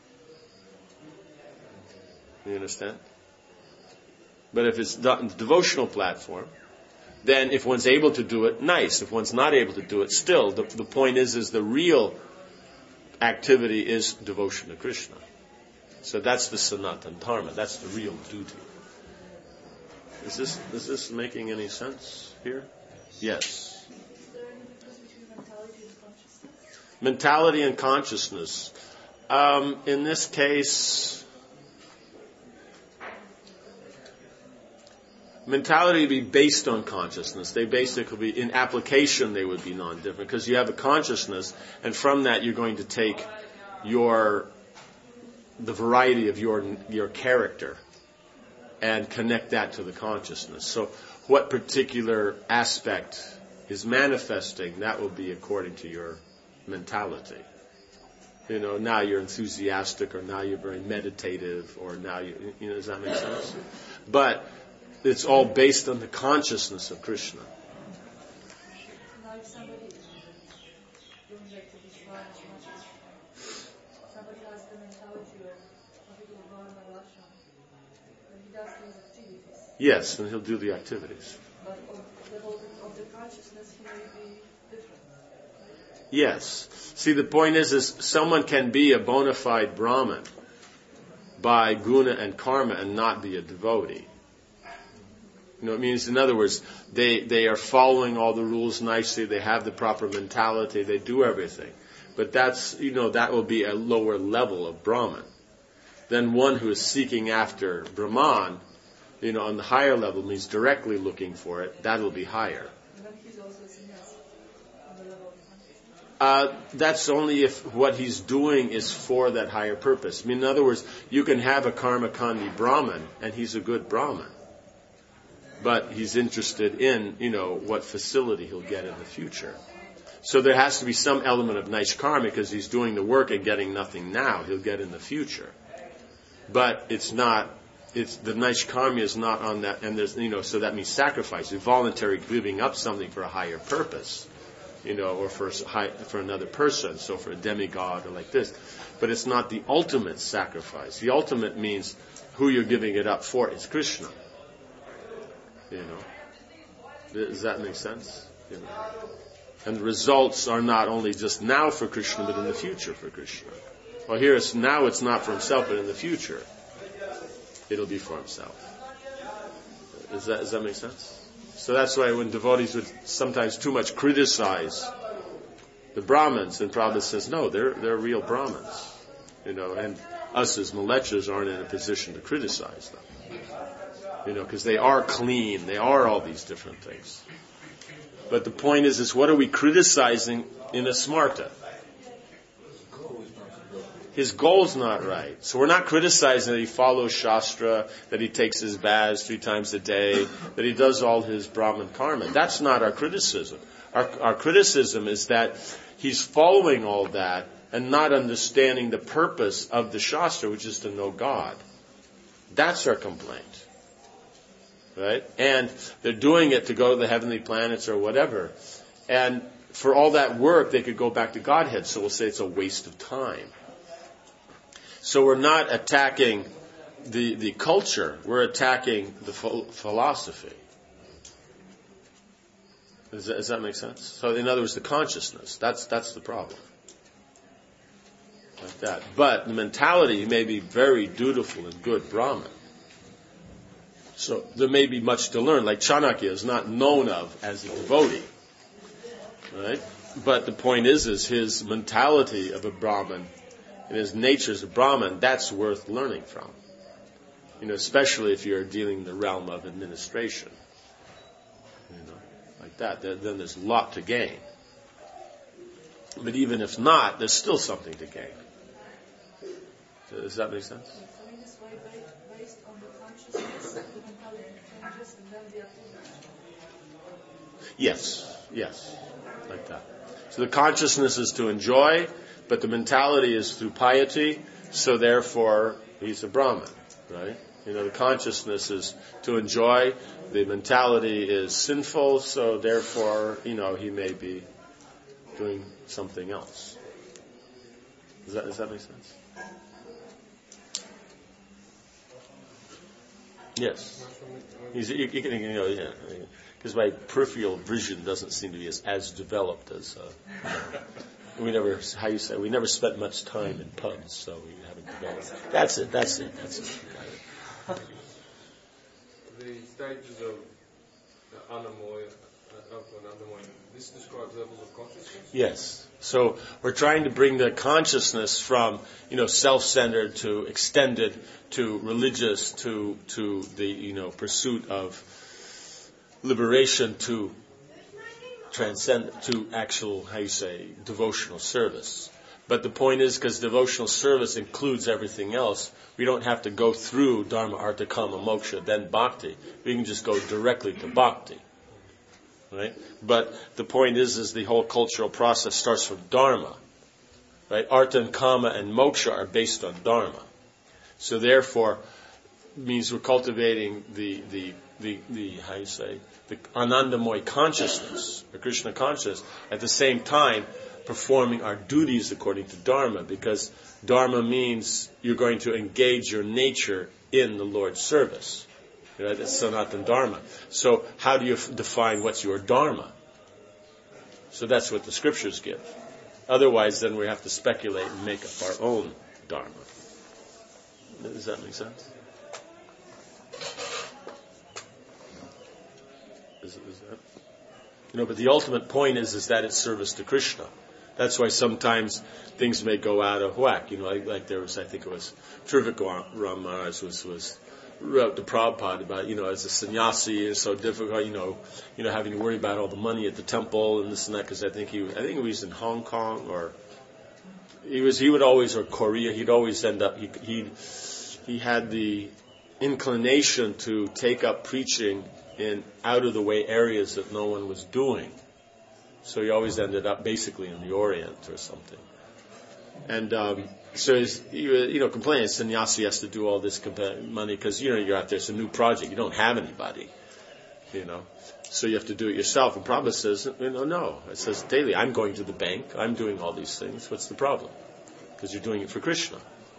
You understand? But if it's done on the devotional platform, then if one's able to do it, nice. If one's not able to do it, still, the point is the real activity is devotion to Krishna. So that's the Sanatana Dharma. That's the real duty. Is this making any sense here? Yes. Is there any difference between mentality and consciousness? Mentality and consciousness. In this case, mentality would be based on consciousness. They basically, in application, they would be non-different. Because you have a consciousness, and from that you're going to take the variety of your character and connect that to the consciousness. So what particular aspect is manifesting, that will be according to your mentality. Now you're enthusiastic, or now you're very meditative, or now does that make sense? But it's all based on the consciousness of Krishna. Now if somebody, going back to this one, somebody has the mentality of particular Brahma Lakshman, then he does these activities. Yes, and he'll do the activities. But on the level of the consciousness, he may be different. Yes. See, the point is someone can be a bona fide Brahmin by guna and karma and not be a devotee. It means, in other words, they are following all the rules nicely, they have the proper mentality, they do everything. But that's, that will be a lower level of Brahman. Then one who is seeking after Brahman, on the higher level, means directly looking for it, that will be higher. And then he's also a sannyasi on the level of consciousness. That's only if what he's doing is for that higher purpose. In other words, you can have a karma kandi Brahman, and he's a good Brahman. But he's interested in, what facility he'll get in the future. So there has to be some element of nice karma, because he's doing the work and getting nothing now. He'll get in the future. But the nice karma is not on that, and there's, so that means sacrifice, voluntary giving up something for a higher purpose, or for another person, so for a demigod or like this. But it's not the ultimate sacrifice. The ultimate means who you're giving it up for is Krishna. Does that make sense? And the results are not only just now for Krishna, but in the future for Krishna. Well, here now it's not for himself, but in the future it'll be for himself. Does that make sense? So that's why when devotees would sometimes too much criticize the Brahmins, and Prabhupada says, no, they're real Brahmins. And us as Malechas aren't in a position to criticize them. Because they are clean, they are all these different things. But the point is what are we criticizing in a smarta? His goal's not right. So we're not criticizing that he follows Shastra, that he takes his baths 3 times a day, that he does all his Brahman karma. That's not our criticism. Our criticism is that he's following all that and not understanding the purpose of the Shastra, which is to know God. That's our complaint. Right? And they're doing it to go to the heavenly planets or whatever. And for all that work, they could go back to Godhead. So we'll say it's a waste of time. So we're not attacking the culture. We're attacking the philosophy. Does that make sense? So in other words, the consciousness. That's the problem. Like that. But the mentality may be very dutiful and good Brahman. So there may be much to learn. Like Chanakya is not known of as a devotee. Right? But the point is his mentality of a Brahman and his nature as a Brahman, that's worth learning from. Especially if you're dealing in the realm of administration. Like that. Then there's a lot to gain. But even if not, there's still something to gain. Does that make sense? So in this way, based on the consciousness, the mentality changes, and then the activity. Yes. Like that. So the consciousness is to enjoy, but the mentality is through piety, so therefore he's a Brahmin, right? The consciousness is to enjoy, the mentality is sinful, so therefore, he may be doing something else. Does that make sense? Yes. Because my peripheral vision doesn't seem to be as developed as we never spent much time in pubs, so we haven't developed. That's it. The stages of Anamoya, this describes levels of consciousness? Yes. So we're trying to bring the consciousness from, self-centered to extended to religious to the, pursuit of liberation to transcend to actual, devotional service. But the point is, because devotional service includes everything else, we don't have to go through Dharma, Artha, Kama, Moksha, then Bhakti. We can just go directly to Bhakti. Right? But the point is the whole cultural process starts from Dharma. Right? Artha and Kama and Moksha are based on Dharma. So therefore, it means we're cultivating the how you say, the Anandamoy consciousness, the Krishna consciousness, at the same time performing our duties according to Dharma, because Dharma means you're going to engage your nature in the Lord's service. Right? That's Sanatana Dharma. So how do you define what's your Dharma? So that's what the scriptures give. Otherwise, then we have to speculate and make up our own Dharma. Does that make sense? Is that? But the ultimate point is that it's service to Krishna. That's why sometimes things may go out of whack. Like there was, I think it was Trivikram Maharaj wrote to Prabhupada about, as a sannyasi, it's so difficult, having to worry about all the money at the temple and this and that, because I think he was in Hong Kong, or he would always, or Korea, he'd always end up, he had the inclination to take up preaching in out of the way areas that no one was doing. So he always ended up basically in the Orient or something. And so he complaining, sannyasi has to do all this money because, you're out there, it's a new project, you don't have anybody, so you have to do it yourself. And Prabhupada says, no. It says daily, I'm going to the bank, I'm doing all these things, what's the problem? Because you're doing it for Krishna.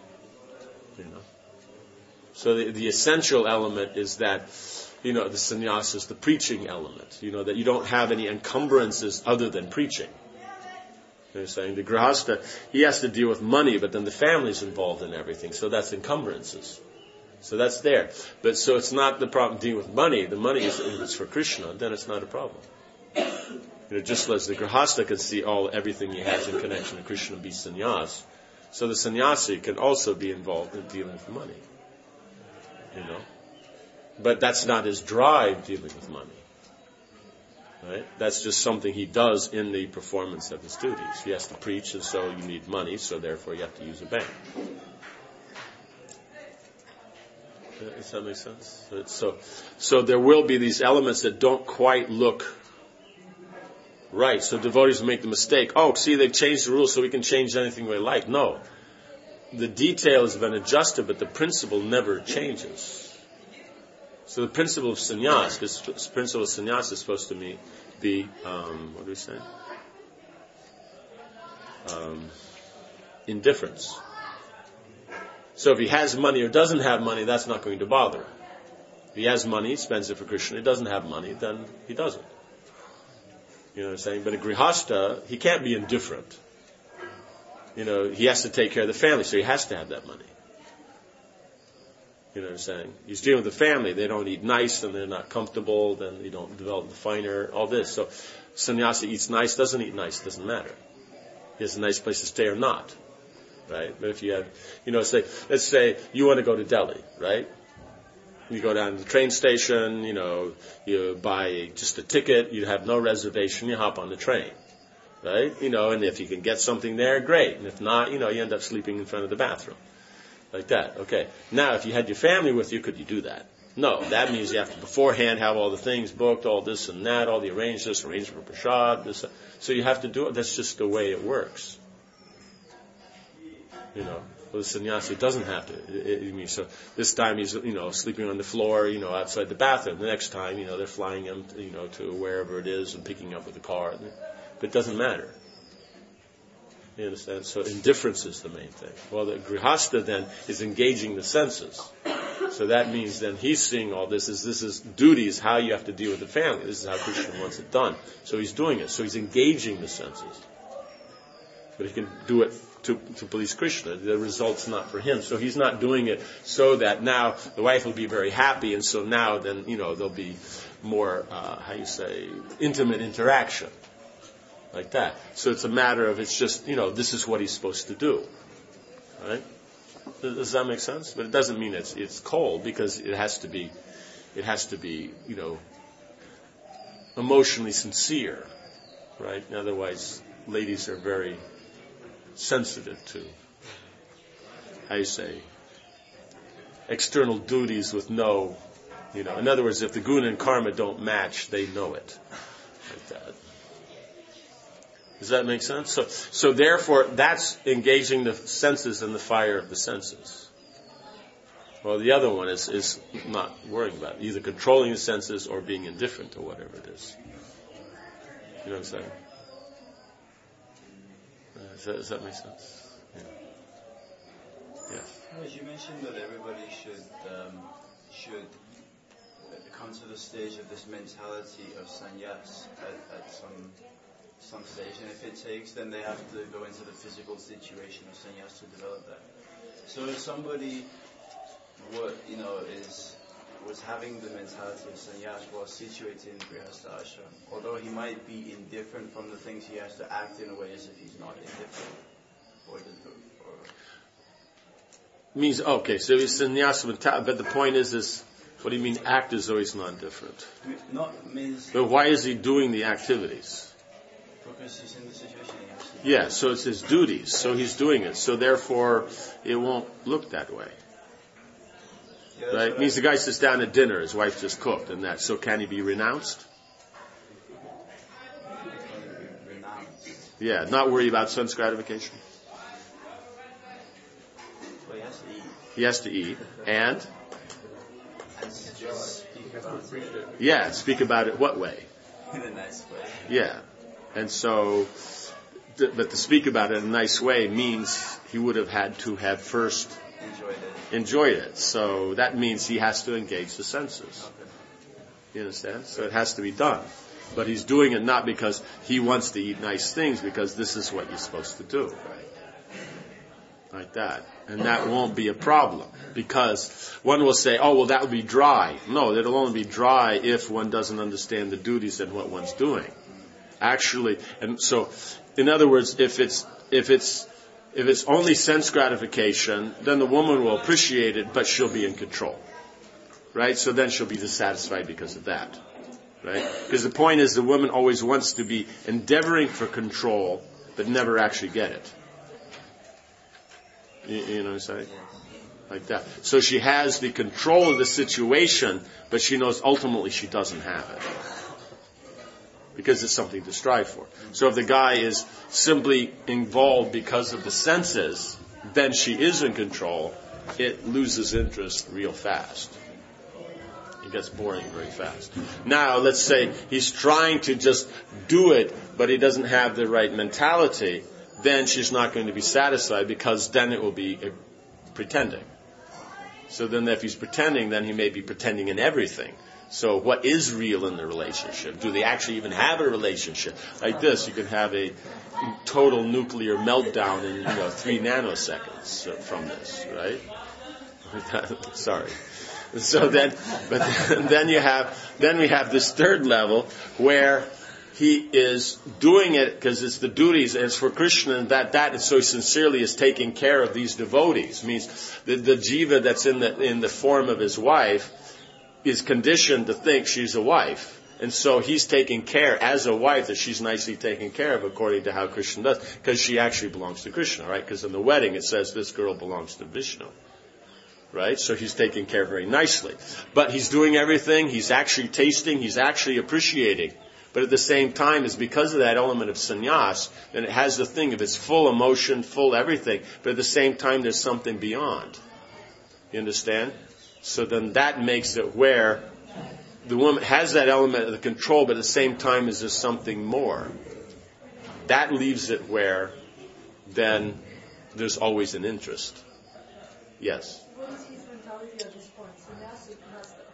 So the essential element is that, the sannyasa is the preaching element, that you don't have any encumbrances other than preaching. They're saying the grihastha, he has to deal with money, but then the family's involved in everything, so that's encumbrances. So that's there. But so it's not the problem dealing with money. The money is for Krishna, then it's not a problem. Just as the grihastha can see everything he has in connection to Krishna be sannyas, so the sannyasi can also be involved in dealing with money. But that's not his drive, dealing with money. Right? That's just something he does in the performance of his duties. He has to preach, and so you need money, so therefore you have to use a bank. Does that make sense? So there will be these elements that don't quite look right. So devotees will make the mistake, they've changed the rules so we can change anything we like. No. The details have been adjusted, but the principle never changes. So the principle of sannyas, this principle of sannyas is supposed to be what do we say? Indifference. So if he has money or doesn't have money, that's not going to bother him. If he has money, he spends it for Krishna. If he doesn't have money, then he doesn't. You know what I'm saying? But a grihastha, he can't be indifferent. He has to take care of the family, so he has to have that money. You know what I'm saying? He's dealing with the family. They don't eat nice and they're not comfortable. Then they don't develop the finer, all this. So sannyasi eats nice, doesn't eat nice, doesn't matter. He has a nice place to stay or not. Right? But if you have, let's say you want to go to Delhi, right? You go down to the train station, you buy just a ticket, you have no reservation, you hop on the train. Right? And if you can get something there, great. And if not, you end up sleeping in front of the bathroom. Like that. Okay. Now, if you had your family with you, could you do that? No. That means you have to beforehand have all the things booked, all this and that, all the arrange for prasad, this. So you have to do it. That's just the way it works. Well, the sannyasi doesn't have to. So this time he's, sleeping on the floor, outside the bathroom. The next time, they're flying him, to wherever it is and picking up with the car. But it doesn't matter. You understand? So indifference is the main thing. Well, the grihastha then is engaging the senses. So that means then he's seeing all this. This is duties, how you have to deal with the family. This is how Krishna wants it done. So he's doing it. So he's engaging the senses. But he can do it to please Krishna. The result's not for him. So he's not doing it so that now the wife will be very happy, and so now then, there'll be more, intimate interaction. Like that. So it's a matter of, it's just, this is what he's supposed to do. Right? Does that make sense? But it doesn't mean it's cold, because it has to be, emotionally sincere. Right? Otherwise, ladies are very sensitive to, how you say, external duties with no, in other words, if the guna and karma don't match, they know it. Like that. Does that make sense? So therefore, that's engaging the senses in the fire of the senses. Well, the other one is not worrying about it, either controlling the senses or being indifferent to whatever it is. You know what I'm saying? Does that make sense? Yeah. Yes. As you mentioned that everybody should come to the stage of this mentality of sannyas at some stage, and if it takes, then they have to go into the physical situation of sannyas to develop that. So if somebody was having the mentality of sannyas while situated in Grihastha ashram, although he might be indifferent from the things, he has to act in a way as if he's not indifferent. Means, okay, so he's sannyas mentality, but the point is, what do you mean act as though he's not different? But why is he doing the activities? Because he's in the situation he has to do. Yeah, so it's his duties, so he's doing it, so therefore it won't look that way. Yeah, right? It means the guy sits down at dinner, his wife just cooked, and that. So can he be renounced? Yeah, not worry about sense gratification. Well, he has to eat. He has to eat, and? Speak about it what way? In a nice way. Yeah, and so, but to speak about it in a nice way means he would have had to have first enjoyed it. So that means he has to engage the senses. Okay. You understand? So it has to be done. But he's doing it not because he wants to eat nice things, because this is what you're supposed to do. Like that. And that won't be a problem. Because one will say, oh, well, that would be dry. No, it'll only be dry if one doesn't understand the duties and what one's doing. Actually, and so, in other words, if it's only sense gratification, then the woman will appreciate it, but she'll be in control. Right? So then she'll be dissatisfied because of that. Right? Because the point is the woman always wants to be endeavoring for control, but never actually get it. You know what I'm saying? Like that. So she has the control of the situation, but she knows ultimately she doesn't have it. Because it's something to strive for. So if the guy is simply involved because of the senses, then she is in control. It loses interest real fast. It gets boring very fast. Now, let's say he's trying to just do it, but he doesn't have the right mentality, then she's not going to be satisfied, because then it will be pretending. So then if he's pretending, then he may be pretending in everything. So what is real in the relationship? Do they actually even have a relationship? Like this, you can have a total nuclear meltdown in 3 nanoseconds from this, right? Sorry. So then we have this third level where he is doing it because it's the duties, and it's for Krishna, and that so sincerely is taking care of these devotees. It means the jiva that's in the form of his wife is conditioned to think she's a wife. And so he's taking care as a wife that she's nicely taken care of according to how Krishna does, because she actually belongs to Krishna, right? Because in the wedding it says this girl belongs to Vishnu. Right? So he's taking care very nicely. But he's doing everything, he's actually tasting, he's actually appreciating. But at the same time, it's because of that element of sannyas, and it has the thing of its full emotion, full everything, but at the same time there's something beyond. You understand? So then that makes it where the woman has that element of the control, but at the same time is there something more. That leaves it where then there's always an interest. Yes? What is his mentality at this point? Sannyas or grihastha?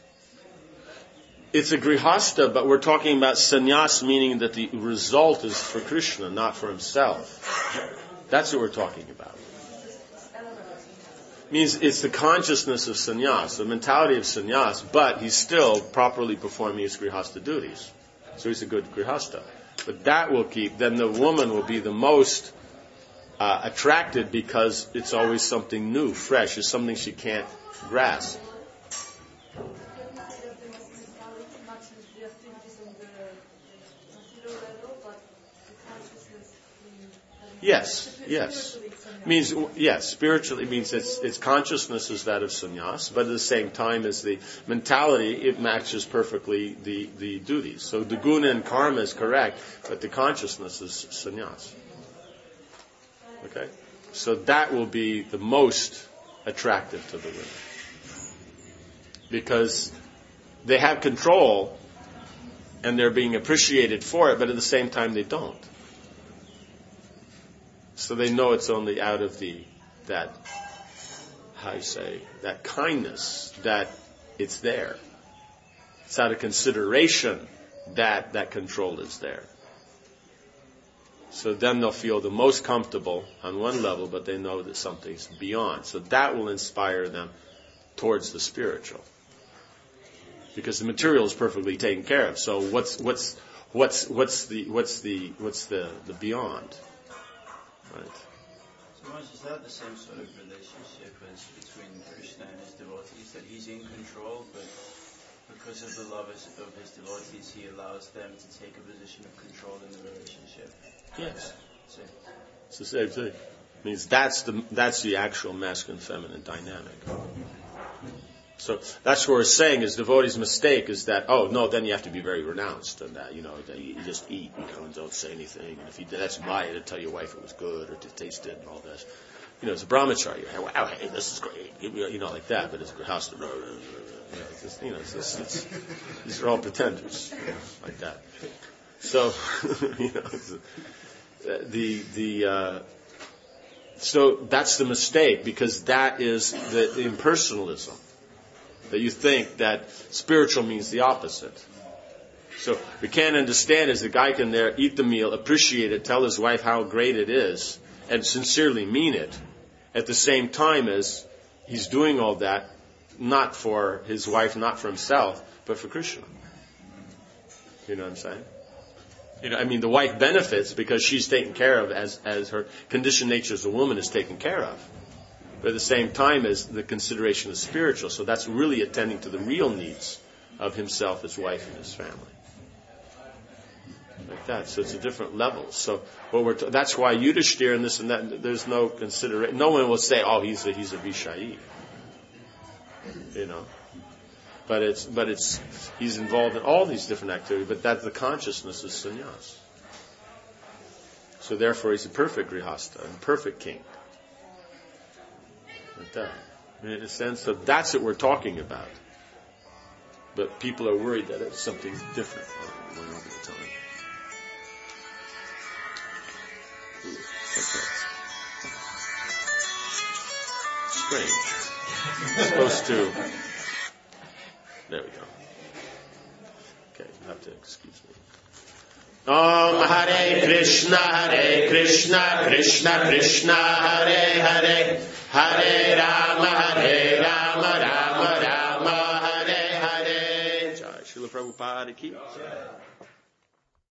It's a grihastha, but we're talking about sannyas, meaning that the result is for Krishna, not for himself. That's what we're talking about. Means it's the consciousness of sannyas, the mentality of sannyas, but he's still properly performing his grihastha duties. So he's a good grihastha. But that will keep, then the woman will be the most attracted, because it's always something new, fresh. It's something she can't grasp. Yes. Means, yes, spiritually it means its consciousness is that of sannyas, but at the same time as the mentality, it matches perfectly the duties. So the guna and karma is correct, but the consciousness is sannyas. Okay? So that will be the most attractive to the women. Because they have control and they're being appreciated for it, but at the same time they don't. So they know it's only out of that kindness that it's there. It's out of consideration that control is there. So then they'll feel the most comfortable on one level, but they know that something's beyond. So that will inspire them towards the spiritual. Because the material is perfectly taken care of. So what's the beyond? Right. So is that the same sort of relationship as between Krishna and his devotees, that he's in control, but because of the love of his devotees, he allows them to take a position of control in the relationship? Yes. It's the same thing. It means that's the actual masculine-feminine dynamic. So that's what we're saying is devotee's mistake is that, then you have to be very renounced and that, you just eat, and don't say anything. And if that's maya, to tell your wife it was good or to taste it and all this. It's a brahmacharya. Wow, hey, this is great. Like that, but it's grihastha. These are all pretenders, like that. So, so that's the mistake because that is the impersonalism. That you think that spiritual means the opposite. So we can't understand is the guy can there eat the meal, appreciate it, tell his wife how great it is, and sincerely mean it, at the same time as he's doing all that, not for his wife, not for himself, but for Krishna. You know what I'm saying? The wife benefits because she's taken care of as her conditioned nature as a woman is taken care of. But at the same time as the consideration is spiritual. So that's really attending to the real needs of himself, his wife, and his family. Like that. So it's a different level. So that's why Yudhishthira and this and that, there's no consideration. No one will say, he's a Vishayi. But he's involved in all these different activities, but that's the consciousness is sannyas. So therefore he's a perfect grihastha and perfect king. Like that. In a sense of that's what we're talking about. But people are worried that it's something different one over the time. Okay. Strange. It's supposed to. There we go. Okay, you have to excuse me. Om Hare Krishna, Krishna Krishna, Hare Hare, Hare Rama, Rama Rama, Hare Hare. Jai Srila Prabhupada ki.